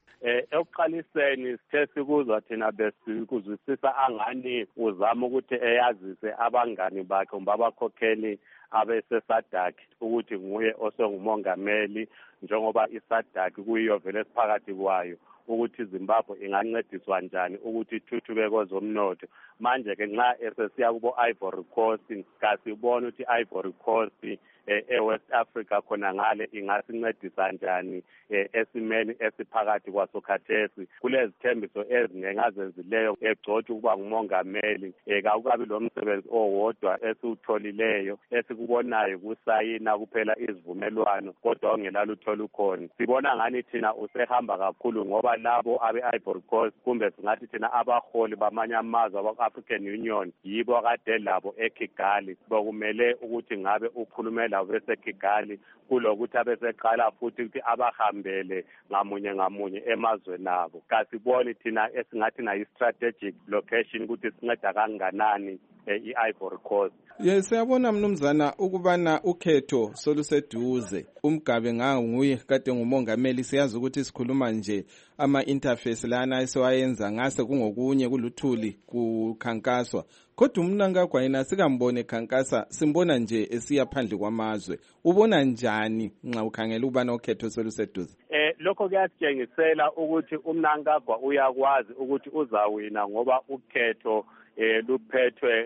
Ekuqaliseni sithe sikuzwa thina besikuzwisisa angani uzama ukuthi eyazise abangani bakhe kumbe abakhokheli abeseSADC ukuthi nguye osengumongameli njengoba iSADC kuyiyo vele esiphakathi kwayo ukuthi iZimbabwe ingancediswa njani ukuthi ithuthuke kwezomnotho. Manje-ke nxa esesiya kubo Ivory Coast kasibona ukuthi Ivory Coast e-West Africa khona ngale ingasincedisa njani esimeni esiphakathi kwaso khathesi. Kulezithembiso ezinengi azenzileyo egcotshwa ukuba ngumongameli kakukabi lo msebenzi owodwa esiwutholileyo esikubonayo kusayina kuphela izivumelwano kodwa ongelalutho lukhona. Sibona ngani thina usehamba kakhulu ngoba labo abe-Ivory Coast kumbe singathi thina abaholi bamanye amazwe aba-African Union yibo akade labo eKigali bokumele ukuthi ngabe ukhulume labo beseKigali kulokuthi abeseqala futhi ukuthi abahambele ngamunye emazweni abo. Kasiboni thina esingathi na i-strategic location ukuthi sinceda kanganani i-Ivory Coast. Yes, siyabona mnumzana ukubana ukhetho soluseduze. Umgabe nguye kade ngumongameli, siyazi ukuthi sikhuluma nje ama-interface lana esiwayenza ngase kungokunye kuluthuli kukhankaswa. Kodwa uMnangagwa yena sikambone khankasa, simbona nje esiya phandle kwamazwe. Ubona njani nxa ukhangela ukubana ukhetho soluseduze? Lokho kuyasitshengisela ukuthi uMnangagwa uyakwazi ukuthi uzawina ngoba ukhetho luphethwe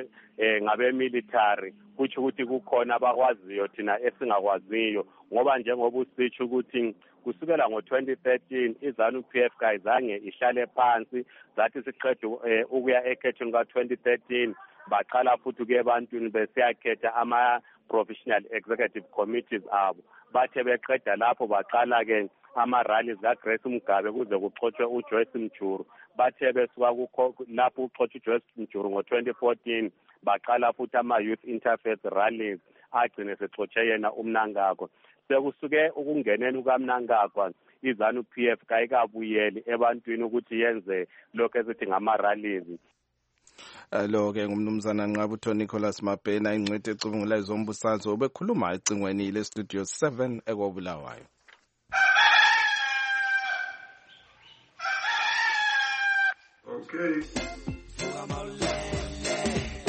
ngabe military, kuthi ukuthi kukhona abakwaziyo thina esingakwaziyo ngoba njengoba usitsho ukuthi kusukela ngo-2013 iZANU-PF kayizange ihlale phansi zathi siqeda ukuya ekhethweni ka-2013 baqala futhi ke ebantwini besiyakhetha ama-professional executive committees abo. Bathe beqeda lapho baqala ke ama-rallies kaGrace Mugabe kuze kuxotshwe uJoyce Mjuru. Bathe besuka lapho uxotshwe uJoyce Mjuru ngo-2014 baqala futhi ama-youth interfaith rallies agcine sexotshe yena uMnangagwa. Sekusuke ukungeneni kukaMnangagwa iZANU-PF kayikabuyeli ebantwini ukuthi yenze lokho esithi ngama-rallies. Lo-ke ngumnumzana Nqabutho Nicholas Mabhena, ingcwethi ecubungulayo zombusazwe, ubekhuluma ecingweni le-Studio 7 ekwabulawayo. Okay.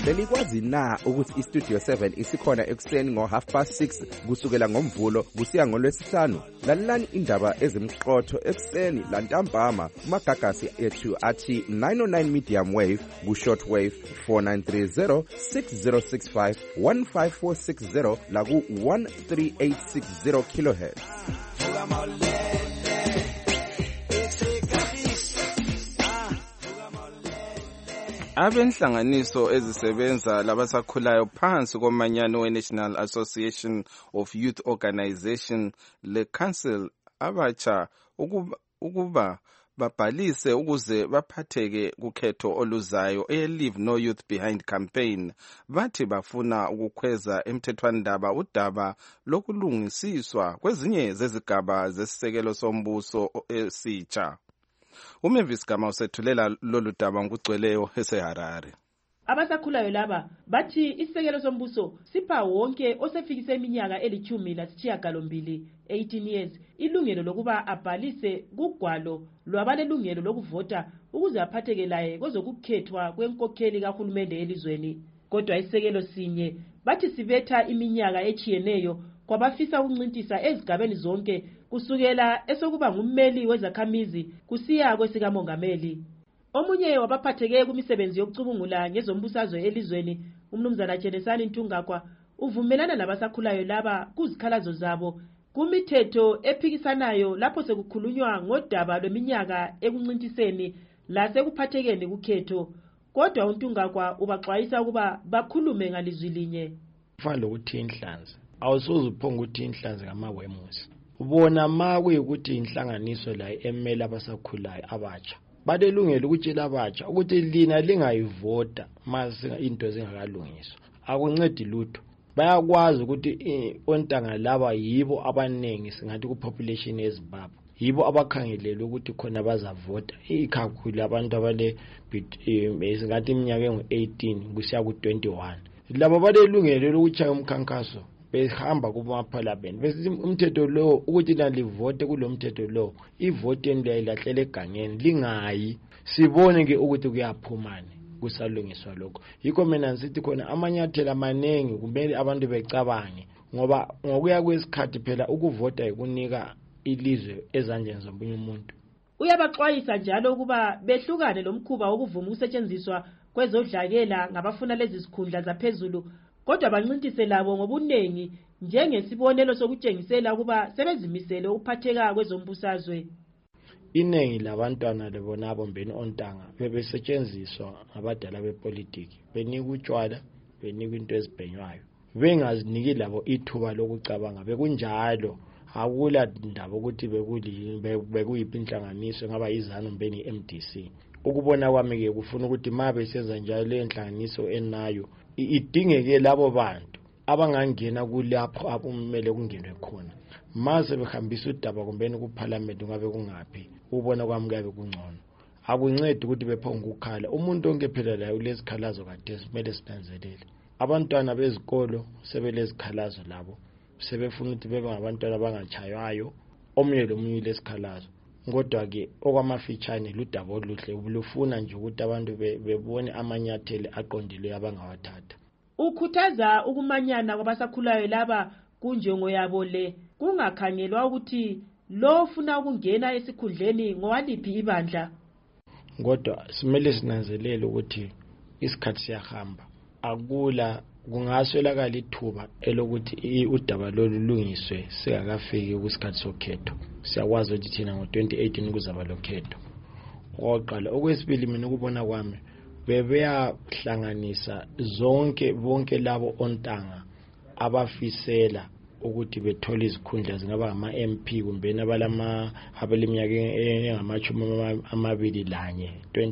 belikwazi na ukuthi iStudio 7 isikhona ekuseni ngo6:30 kusukela ngoMvulo kusiya ngoLwesihlanu? Lalelani indaba ezimqotho ekuseni lantambama kumagagasi ethu athi 909 medium wave ku-short wave 4930 6065 15460 la ku-13860 kHz. Abenhlanganiso ezisebenza labasakhulayo phansi komanyano we-National Association of Youth Organization le Council abatsha ukuba babhalise ukuze baphatheke kukhetho oluzayo e-Leave No Youth Behind campaign. Bathi bafuna ukukhweza emthethwandaba udaba lokulungisiswa kwezinye zezigaba zesisekelo sombuso esitsha. Umavis Gama usethulela lolu daba ngugcweleyo eseHarare. Abasakhulayo laba bathi isisekelo sombuso sipha wonke osefikise iminyaka eli-18 years ilungelo lokuba abhalise kugwalo lwabalelungelo lokuvota ukuze aphatheke laye kwezokukhethwa kwenkokheli kahulumende elizweni. Kodwa isisekelo sinye bathi sibetha iminyaka echiyeneyo kwabafisa ukuncintisa ezigabeni zonke kusukela esokuba ngummeli wezakhamizi kusiya kwesikamongameli. Omunye wabaphatheke kumisebenzi yokucubungula ngezombusazwe elizweni, umnumzana Chenesani Ntungakwa, uvumelana nabasakhulayo laba kuzikhalazo zabo kumithetho ephikisanayo lapho sekukhulunywa ngodaba lweminyaka ekuncintiseni lasekuphathekeni kukhetho. Kodwa uNtungakwa ubaxwayisa ukuba bakhulume ngalizwi linye. Kufanele ukuthi inhlanzi awusoze uphonga ukuthi inhlanzi ngamawemusi. Ubona makuyikuthi inhlanganiso la emela abasakhulayo abatsha balelungelo ukutshela abatsha ukuthi lina lingayivota mase into zingakalungiswa. Akuncedi lutho. Bayakwazi ukuthi ontanga laba yibo abanengi singathi ku population yeZimbabwe. Yibo abakhangelele ukuthi khona bazavota. Ikakhulu abantu abale singathi iminyaka engu-18 kusiya ku-21. Laba balelungelo lokuchaya umkhankaso behamba kuma parliament. Bese umthetho lo ukuthi lalivote kulomthetho lo. Ivote endilahlele egangeni lingayi. Sibone ke ukuthi kuyaphumana kusalungiswa lokho. Yikho mina nsithi khona amanyathelo amanengi kumele abantu becabange ngoba ngokuya kwesikhathi phela ukuvota ikunika ilizwe ezandleni zomunye umuntu. Uyabaxwayisa njalo ukuba behlukane lomkhuba wokuvuma ukusetshenziswa kwezodlakela ngabafuna lezi zikhundla zaphezulu, kodwa bancintise labo ngobunengi njengesibonelo sokutshengisela ukuba sebezimisele ukuphatheka kwezombusazwe. Inengi labantwana lebonabo mbeni ontanga bebesetshenziswa ngabadala bepolitiki, benika utshwala, benika into ezibhenywayo, bengaziniki labo ithuba lokucabanga. Bekunjalo akula ndaba ukuthi bekuyiphi inhlanganiso ngaba yizanu mbeni MDC. Ukubona kwami ke kufuna ukuthi mabe senza njalo le nhlanganiso enayo idingeke labo bantu abangangena kulapho abumele kungenwe khona. Mase behambisa udaba kumbeni kuParliament ngabe kungaphi, ubona kwami kabe kungcono. Akuncedi ukuthi bephonga ukukhala. Umuntu onke phela la ulezikhalazo kade kumele sinanzelele. Abantwana bezikolo sebelezikhalazo labo. Sebefuna ukuthi bebe ngabantwana abangachaywayo, omunye lomunye lesikhalazo. Kodwa ke okwamafitshane ludaba oluhle ubulufuna nje ukuthi abantu bebone amanyathelo aqondileyo abangawathatha. Ukhuthaza ukumanyana kwabasakhulayo laba kunjengo yabo le, kungakhangelwa ukuthi lo ufuna ukungena esikhundleni ngowaliphi ibandla. Kodwa simele sinanzelele ukuthi isikhathi siyahamba. Akula kungaswelakala ithuba elokuthi udaba lolu lungiswe singakafiki kusikhathi sokhetho. Siyakwazi ukuthi thina ngo-2018 kuzaba lokhetho. Oqala okwesibili mina ukubona kwami bebeyahlanganisa bonke labo ontanga abafisela ukuthi bethole izikhundla zingaba ngama-MP kumbe abaleminyaka engama-21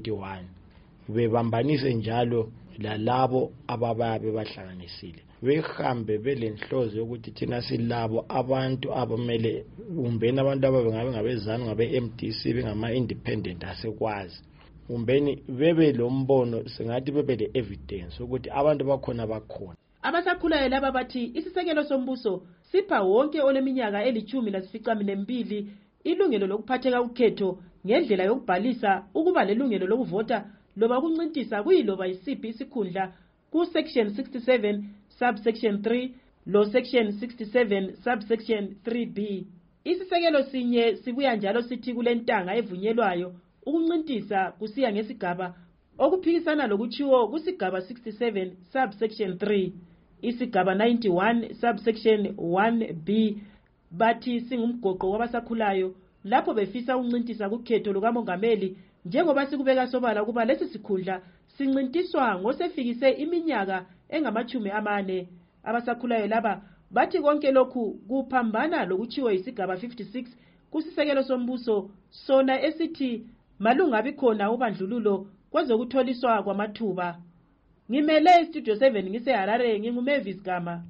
bebambanise njalo lalabo abababe bahlanganisile behambe belenhlozo yokuthi thina silabo abantu abamele umbeni abantu ababengabe ngabezanu ngabe-MDC bengama-independent asekwazi umbeni bebe lombono singathi bebe le-evidence ukuthi abantu bakhona. Abasakhulayo laba bathi isisekelo sombuso sipha wonke oleminyaka eli-12 ilungelo lokuphatheka kukhetho ngendlela yokubhalisa ukuba lelungelo lokuvota loba ukuncintisa kuyiloba yisiphi isikhundla ku-section 67 subsection 3 lo section 67 subsection 3b. Isisekelo sinye sibuya njalo sithi kule ntanga evunyelwayo ukuncintisa kusiya ngesigaba okuphikisana lokutshiwo kusigaba 67 subsection 3. Isigaba 91 subsection 1b bathi singumgoqo wabasakhulayo lapho befisa ukuncintisa kukhetho lukamongameli, njengoba sikubeka sobala ukuba lesi sikhundla sincintiswa ngosefikise iminyaka engama-40. Abasakhulayo laba bathi konke lokhu kuphambana lokutshiwo yisigaba 56 kusisekelo sombuso sona esithi malungabi khona ubandlululo kwezokutholiswa kwamathuba. Ngimele Studio 7 ngiseHarare, nginguMavis Gama.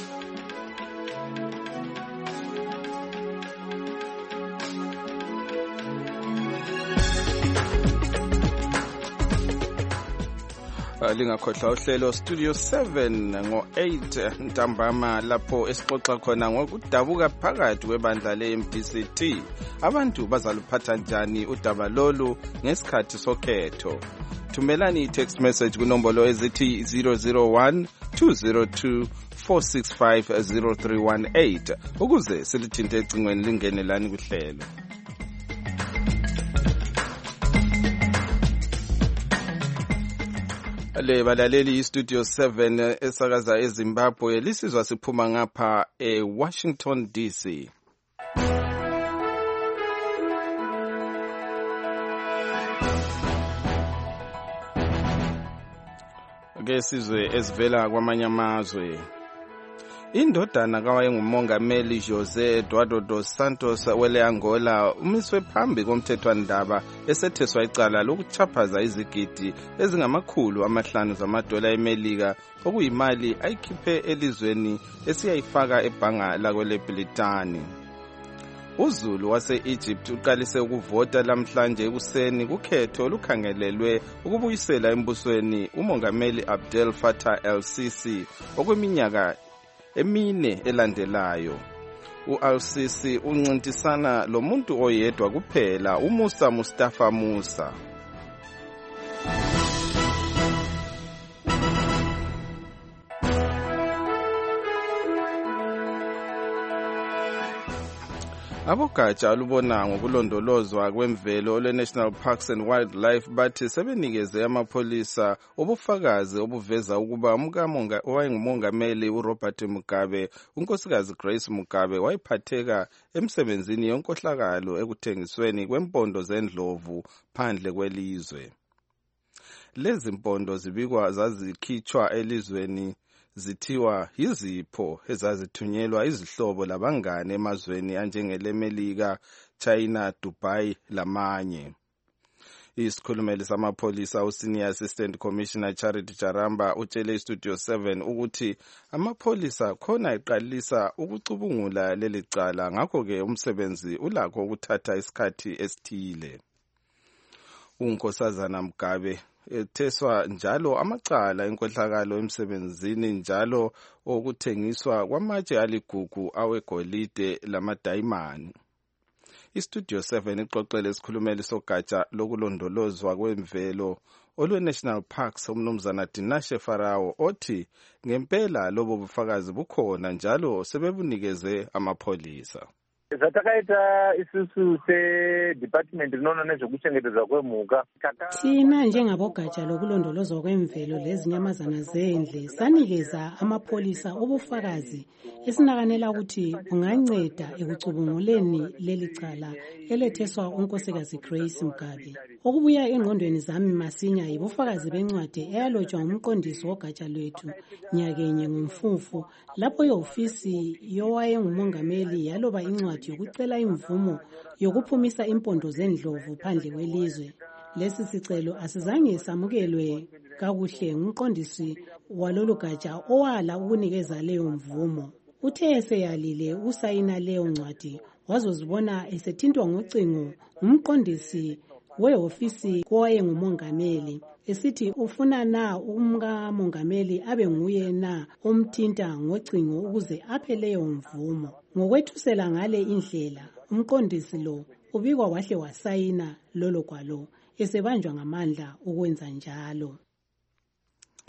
Lingakhohlwa uhlelo Studio 7 ngo-8 ntambama lapho esixoxa khona ngokudabuka phakathi kwebandla le-MDCT. Abantu bazaluphatha njani udaba lolu ngesikhathi sokhetho? Thumelani i-text message kunombolo ezithi 001 202 465 0318 ukuze silithinte ecingweni lingenelani kuhlelo. Le balaleli iStudio 7 esakaza eZimbabwe lisizwa siphuma ngapha eWashington DC. Ke sizwe ezivela kwamanye amazwe. Indodana kawayengumongameli Jose Eduardo dos Santos wele Angola umiswe phambi komthethwandaba esetheswa icala lokuchaphaza izigidi ezingama500 zamadola eMelika okuyimali ayikhiphe elizweni esiyayifaka ebhanga lakweleBritani. uZulu wase-Egypt uqalise ukuvota lamhlanje ekuseni kukhetho olukhangelelwe ukubuyisela embusweni umongameli Abdel Fattah el-Sisi okweminyaka emine elandelayo. U-al-Sisi uncintisana lomuntu oyedwa kuphela, uMusa Mustafa Musa. Abogatsha olubona ngokulondolozwa kwemvelo olwe-National Parks and Wildlife bathi sebenikeze amapholisa obufakazi obuveza ukuba owayengumongameli uRobert Mugabe, unkosikazi Grace Mugabe, wayephatheka emsebenzini yonkohlakalo ekuthengisweni kwempondo zendlovu phandle kwelizwe. Lezi mpondo zibikwa zazikhitshwa elizweni zithiwa yizipho ezazithunyelwa izihlobo labangane emazweni anjengeleMelika, China, Dubai lamanye. Isikhulumeli samapholisa uSenior Assistant Commissioner Charity Jaramba utshele iStudio 7 ukuthi amapholisa khona eqalisa ukucubungula leli cala, ngakho-ke umsebenzi ulakho ukuthatha isikhathi esithile. uNkosazana Mugabe etheswa njalo amacala enkohlakalo emsebenzini njalo okuthengiswa kwamatshe aligugu awegolide lamadayimani. iStudio 7 ixoxele isikhulumeli sogatsha lokulondolozwa kwemvelo olwe-National Parks umnumzana Dinashe Farao othi ngempela lobo bufakazi bukhona njalo sebebunikeze amapholisa. Zatakaita isusu se-department rinoona nezvokuchengetedzwa kwemhuka. Thina njengabogatsha lokulondolozwa kwemvelo lezinyamazana zendle sanikeza amapholisa ubufakazi esinakanela ukuthi bunganceda ekucubunguleni leli cala eletheswa unkosikazi Grace Mugabe. Okubuya engqondweni zami masinya yibufakazi bencwadi eyalotshwa ngumqondisi wogatsha lwethu nyakenye ngomfumfu lapho ihofisi yowayengumongameli yaloba incwadi yokucela imvumo yokuphumisa impondo zendlovu phandle kwelizwe. Lesi sicelo asizange samukelwe kakuhle ngumqondisi walolu gatsha owala ukunikeza leyo mvumo. Uthe eseyalile usayina leyo ncwadi wazozibona esethintwa ngocingo ngumqondisi wehofisi kowayengumongameli esithi ufuna na umkamongameli abe nguye na omthinta ngocingo ukuze aphe leyo mvumo. Ngokwethusela ngale indlela umqondisi lo ubikwa wahle wasayina lolo kwalo esebanjwa ngamandla ukwenza njalo.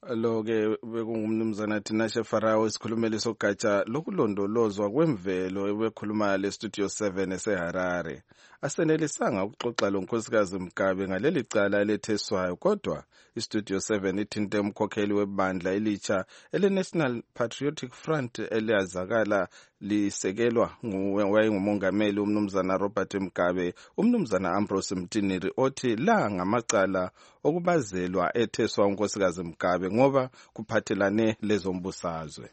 Lo-ke bekungumnumzana Tinashe Farao isikhulumeli sogatsha lokulondolozwa kwemvelo ebekhuluma le-Studio 7 eseHarare. Asenelisanga ukuxoxa lonkosikazi Mugabe ngaleli cala eletheswayo, kodwa i-Studio 7 ithinte umkhokheli webandla elitsha ele-National Patriotic Front eliyazakala lisekelwa wayengumongameli umnumzana Robert Mugabe, umnumzana Ambrose Mtiniri, othi la ngamacala okubazelwa etheswa unkosikazi Mugabe ngoba kuphathelane lezombusazwe.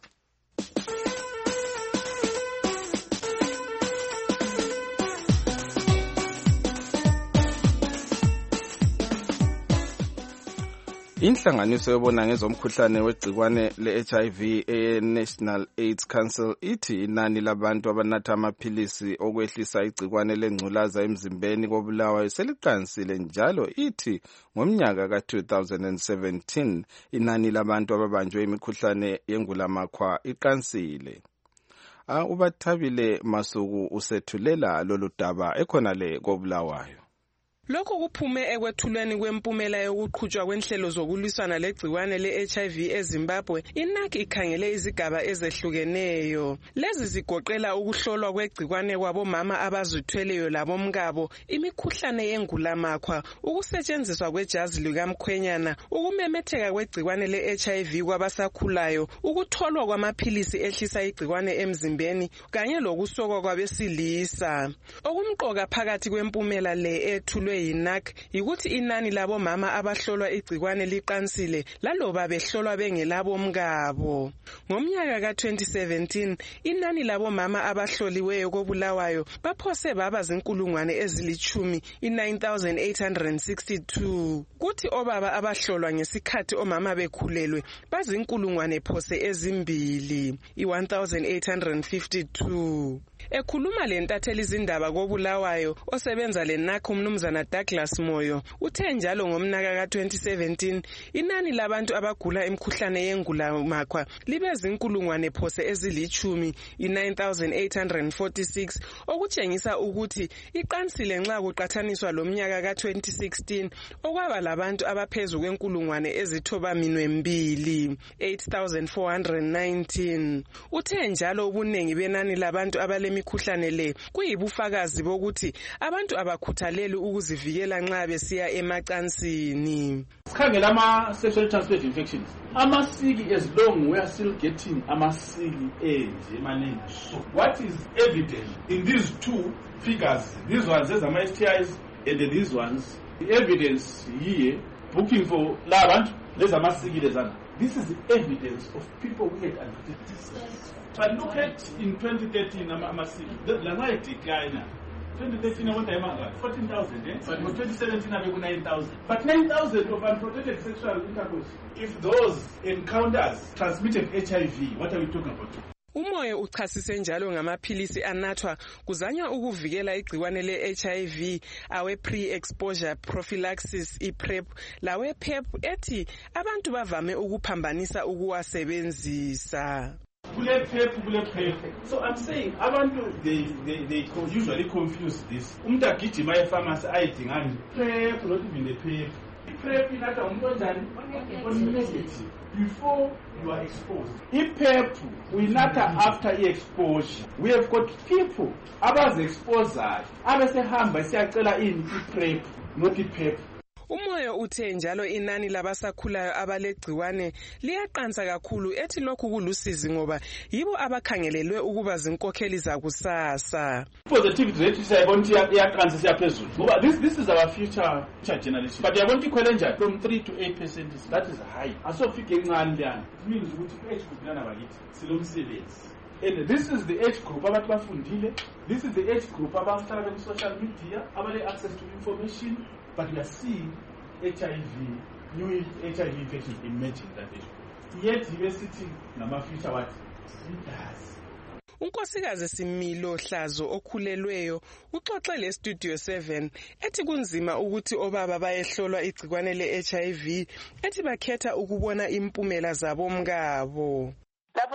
Inhlanganiso yobona ngezomkhuhlane wegcikwane le-HIV e-National AIDS Council ithi inani labantu abanatha amaphilisi okwehlisa igcikwane lengculaza emzimbeni koBulawayo seliqansile, njalo ithi ngomnyaka ka-2017 inani labantu ababanjwe imikhuhlane yengulamakhwa iqansile. Ubathabile Masuku usethulela lolu daba ekhonale koBulawayo. Lokhu kuphume ekwethulweni kwempumela yokuqhutshwa kwenhlelo zokulwisana legciwane le-HIV eZimbabwe. INAC ikhangele izigaba ezehlukeneyo. Lezi zigoqela ukuhlolwa kwegciwane kwabomama abazithweleyo labomkabo, imikhuhlane yengulamakhwa, ukusetshenziswa kwejazi likamkhwenyana, ukumemetheka kwegciwane le-HIV kwabasakhulayo, ukutholwa kwamaphilisi ehlisa igciwane emzimbeni kanye lokusokwa kwabesilisa. Okumqoka phakathi kwempumela le ethulwe yiNAC yikuthi inani labomama abahlolwa igcikwane liqansile laloba behlolwa bengelabomkabo. Ngomnyaka ka-2017 inani labomama abahloliweyo koBulawayo baphose baba zinkulungwane ezilithumi, 9,862. Kuthi obaba abahlolwa ngesikhathi omama bekhulelwe bazinkulungwane phose ezimbili, 1,852. Ekhuluma lentatheli izindaba koBulawayo osebenza leNAC umnumzana Douglas Moyo uthe njalo ngomnyaka ka-2017 inani labantu abagula imikhuhlane yengulamakhwa libe zinkulungwane phose ezilithumi, 9,846, okutshengisa ukuthi iqansile nxa kuqathaniswa lomnyaka ka-2016 okwaba labantu abaphezu kwenkulungwane ezithobaminwembili, 8,419. Uthe njalo ubunengi benani labantu abalemikhuhlane le kuyibufakazi bokuthi abantu abakhuthaleli ukuzivikela nxa besiya emacansini. Sikhangela ama-sexually transmitted infections. Amasiki, as long we are still getting amasiki enje maningi. So what is evident in these two figures, these ones as ama-STIs and these ones, the evidence here, booking for labantu, lezi amasiki lezana. This is the evidence of people who had unprotected. But look at in 2013, amasiki, la ngaye decline. 2013 I went to 14,000, eh? But in 2017 I 9,000. But 9,000 of unprotected sexual intercourse. If those encounters transmitted HIV, what are we talking about? Umoyo uchasise njalo ngamaphilisi anathwa kuzanywa ukuvikela igciwane le-HIV awe pre-exposure prophylaxis iPrEP lawe PEP ethi abantu bavame ukuphambanisa ukuwasebenzisa. So I'm saying abantu they usually confuse this. Umuntu agijima epharmacy ayidingani PrEP not even the PEP. iPrEP inatha umuntu onjani on-negative before you are exposed. iPrEP uyinatha after i-exposure. We have got people abazi-exposayo abesehamba isiyacela iPrEP not iPrEP. Umoyo uthe njalo inani labasakhulayo abalegciwane liyaqansa kakhulu ethi lokhu kulusizi ngoba yibo abakhangelelwe ukuba zinkokheli zakusasa. Positivity rate sayibona iyaqansa siyaphezulu ngoba this is our future generation. But yabona ikhwele njani from 3 to 8%. That is high. Asofike incane lana. It means ukuthi age group lana bakithi silomsebenzi. And this is the age group abantu bafundile. This is the age group abahlala ku social media, abale access to information. But we are seeing new HIV infections emerging that age. Yet we are sitting in future what it does. Unkosikazi Similo Hlazo okhulelweyo uxoxe le-Studio 7 ethi kunzima ukuthi obaba bayehlolwa igcikwane le-HIV ethi bakhetha ukubona impumela zabomkabo. Lapho nxa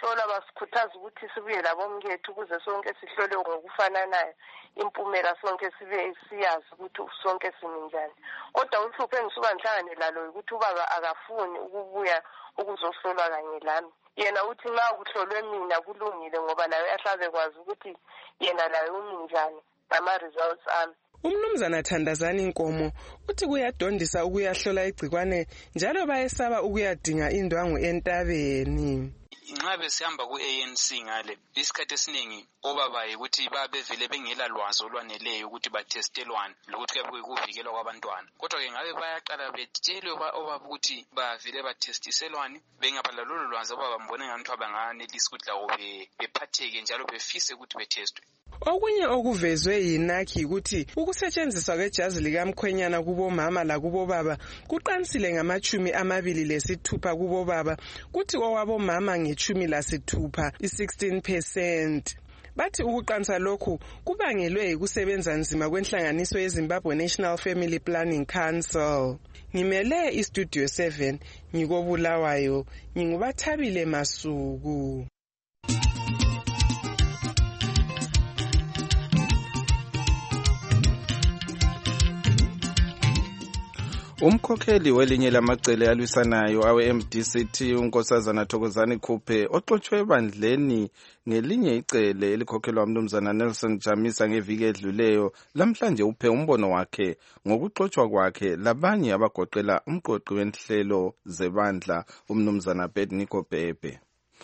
bazohlola basikhuthaza ukuthi sibuye labomkethu ukuze sonke sihlole ngokufananayo impumela sonke sibe siyazi ukuthi sonke simi njani. Kodwa uhlupho engisuka ngihlangane lalo ukuthi ubaba akafuni ukubuya ukuzohlolwa kanye lami. Yena uthi nxa kuhlolwe mina kulungile ngoba naye ahlabe kwazi ukuthi yena naye umi njani nama-results ami. Umnumzana Thandazani Nkomo uthi kuyadondisa ukuyahlola igcikwane njalo bayesaba ukuyadinga indwangu entabeni. Nxa besihamba ku-ANC ngale isikhathi esiningi obaba ukuthi babevele bengela lwazi olwaneleyo ukuthi batestelwane lokuthi kuyabe kuvikelwa kwabantwana. Kodwa-ke ngabe bayaqala betshelwe obaba ukuthi bavele batestiselwane bengaba lalolo lwazi obaba mbone ngani banganelisi ukuthi lawo bephatheke njalo befise ukuthi betestwe. Okunye okuvezwe yinakhi ukuthi ukusetshenziswa kwejazi likamkhwenyana kubomama lakubobaba kuqansile ngama-26 kubobaba kuthi owabomama nge-16 i-16%. Bathi ukuqansa lokhu kubangelwe yikusebenza nzima kwenhlanganiso yeZimbabwe National Family Planning Council. Ngimele iStudio 7 ngikobulawayo ngingubathabile Masuku. Umkhokheli welinye lamacele alwisanayo awe-MDCT unkosazana Thokozani Khuphe oxotshwe ebandleni ngelinye icele elikhokhelwa umnumzana Nelson Chamisa ngeviki edluleyo lamhlanje uphe umbono wakhe ngokuxotshwa kwakhe labanye abagoqela umqoqi wenhlelo zebandla umnumzana Abednego Bhebhe.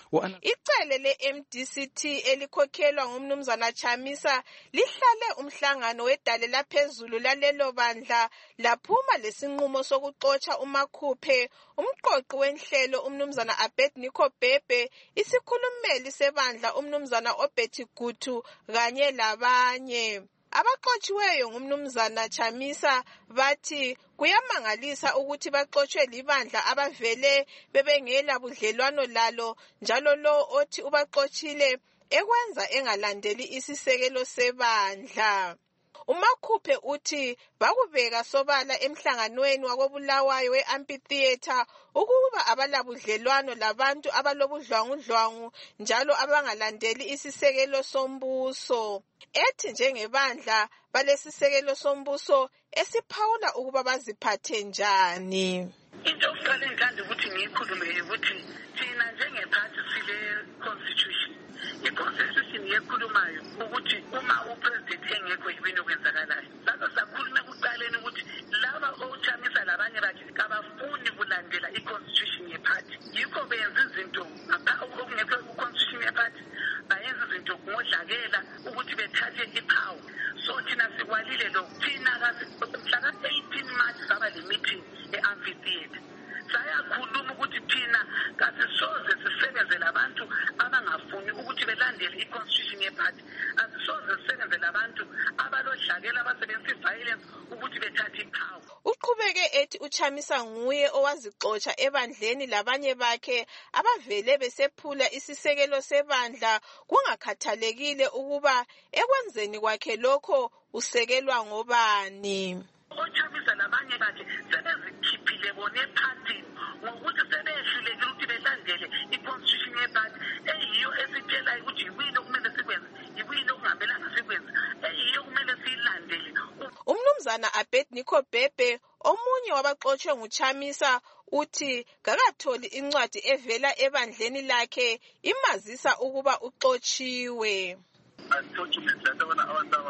Icele le-MDCT elikhokhelwa ngumnumzana Chamisa lihlale umhlangano wedale laphezulu lalelo bandla laphuma lesinqumo sokuxotsha uMakhuphe, umqoqi wenhlelo umnumzana Abednego Bhebhe, isikhulumeli sebandla umnumzana Obeti Gutu kanye labanye. Abaxotshiweyo ngumnumzana Chamisa bathi kuyamangalisa ukuthi baxotshwe libandla abavele bebengela budlelwano lalo njalo lo othi ubaxotshile ekwenza engalandeli isisekelo sebandla. uMakhuphe uthi bakubeka sobala emhlanganweni wakobulawayo we-amphitheater ukuba abalabudlelwano labantu abalobudlwangudlwangu njalo abangalandeli isisekelo sombuso. Ethi njengebandla balesisekelo sombuso esiphawula ukuba baziphathe njani. Into yokuqala engithanda ukuthi ngiyikhulume ukuthi thina njengephathi sile constitution. I-constitution yekhulumayo ukuthi uma upresident engekho yibini okwenzakalayo. Lapho sakhuluma ekuqaleni ukuthi laba oChamisa labanye bakhe kabafuni kulandela i-constitution yephathi. Yikho benza izinto okungekho ku-constitution yephathi, bayenza izinto ngodlakela ukuthi bethathe iphawu. So thina sikwalile lo thina mhla ka-18 March saba le meeting e-amphitheater. Sayakhuluma ukuthi thina kasisoze sisebenzele abantu abangafuni ukuthi belandele i-constitution yephathi. Asisoze sisebenzele abantu abalodlakela abasebenzisa violence ukuthi bethathe iphawu. Uqhubeke ethi uChamisa nguye owazixotsha ebandleni labanye bakhe abavele besephula isisekelo sebandla kungakhathalekile ukuba ekwenzeni kwakhe lokho usekelwa ngobani. uChamisa labanye bakhe sebezikhiphile bona ephathini ngokuthi sebehlulekile ukuthi belandele i-constitution yephathi eyiyo esitshelayo ukuthi yibuyini okumele sikwenze, yibuyini okungamelanga sikwenze, eyiyo kumele siyilandele. Umnumzana Abednego Bhebhe omunye wabaxotshwe nguChamisa uthi kakatholi incwadi evela ebandleni lakhe imazisa ukuba uxotshiwe. I told you that when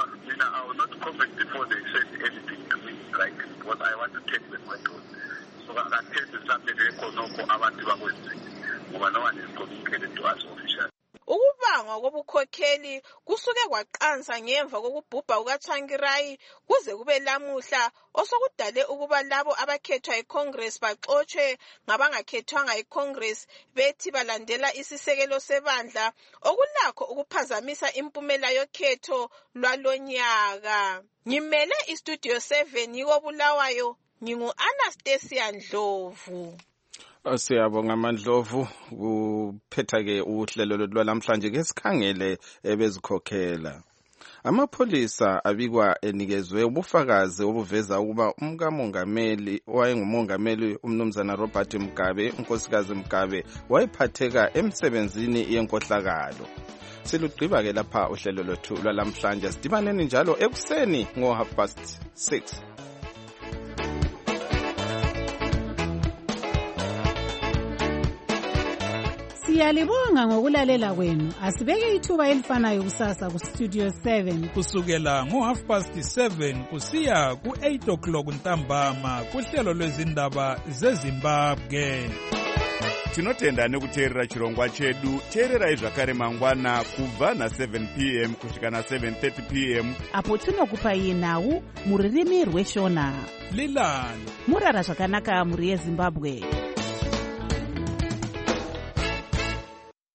I will not comment before they said anything to me, like what I want to take them my own. So I can tell you something they call no abantu bakwenzi. Ngoba no one is communicated to us officially. Ukubangwa kobukhokheli kusuke kwaqansa ngemva kokubhubha kukaTsvangirai kuze kube lamuhla osokudale ukuba labo abakhethwa eCongress baxotshwe ngabangakhethwanga eCongress bethi balandela isisekelo sebandla okulakho ukuphazamisa impumela yokhetho lwalonyaka. Ngimele iStudio 7 yikobulawayo ngingu-Anastasia Ndlovu. Siyabonga Mandlovu kuphetha ke uhlelo lwalamhlanje ke sikhangele ebezikhokhela. Amapholisa abikwa enikezwe ubufakazi obuveza ukuba umkamongameli owayengumongameli umnumzana Robert Mugabe, unkosikazi Mugabe, wayephatheka emsebenzini yenkohlakalo. Silugqiba ke lapha uhlelo lwethu lwalamhlanje. Sidibaneni njalo ekuseni ngo6:30. Siyalibonga ngokulalela kwenu. Asibeke ithuba elifanayo kusasa ku Studio 7 kusukela ngo7:30 kusiya ku8 ntambama kuhlelo lwezindaba zeZimbabwe. Tinotenda nekuteerera chirongwa chedu. Teererai zvakare mangwana kubva na7 p.m. kusvika na7:30 p.m. apo tinokupai nhau muririmi rweshona. Lilani murara zvakanaka muri yeZimbabwe.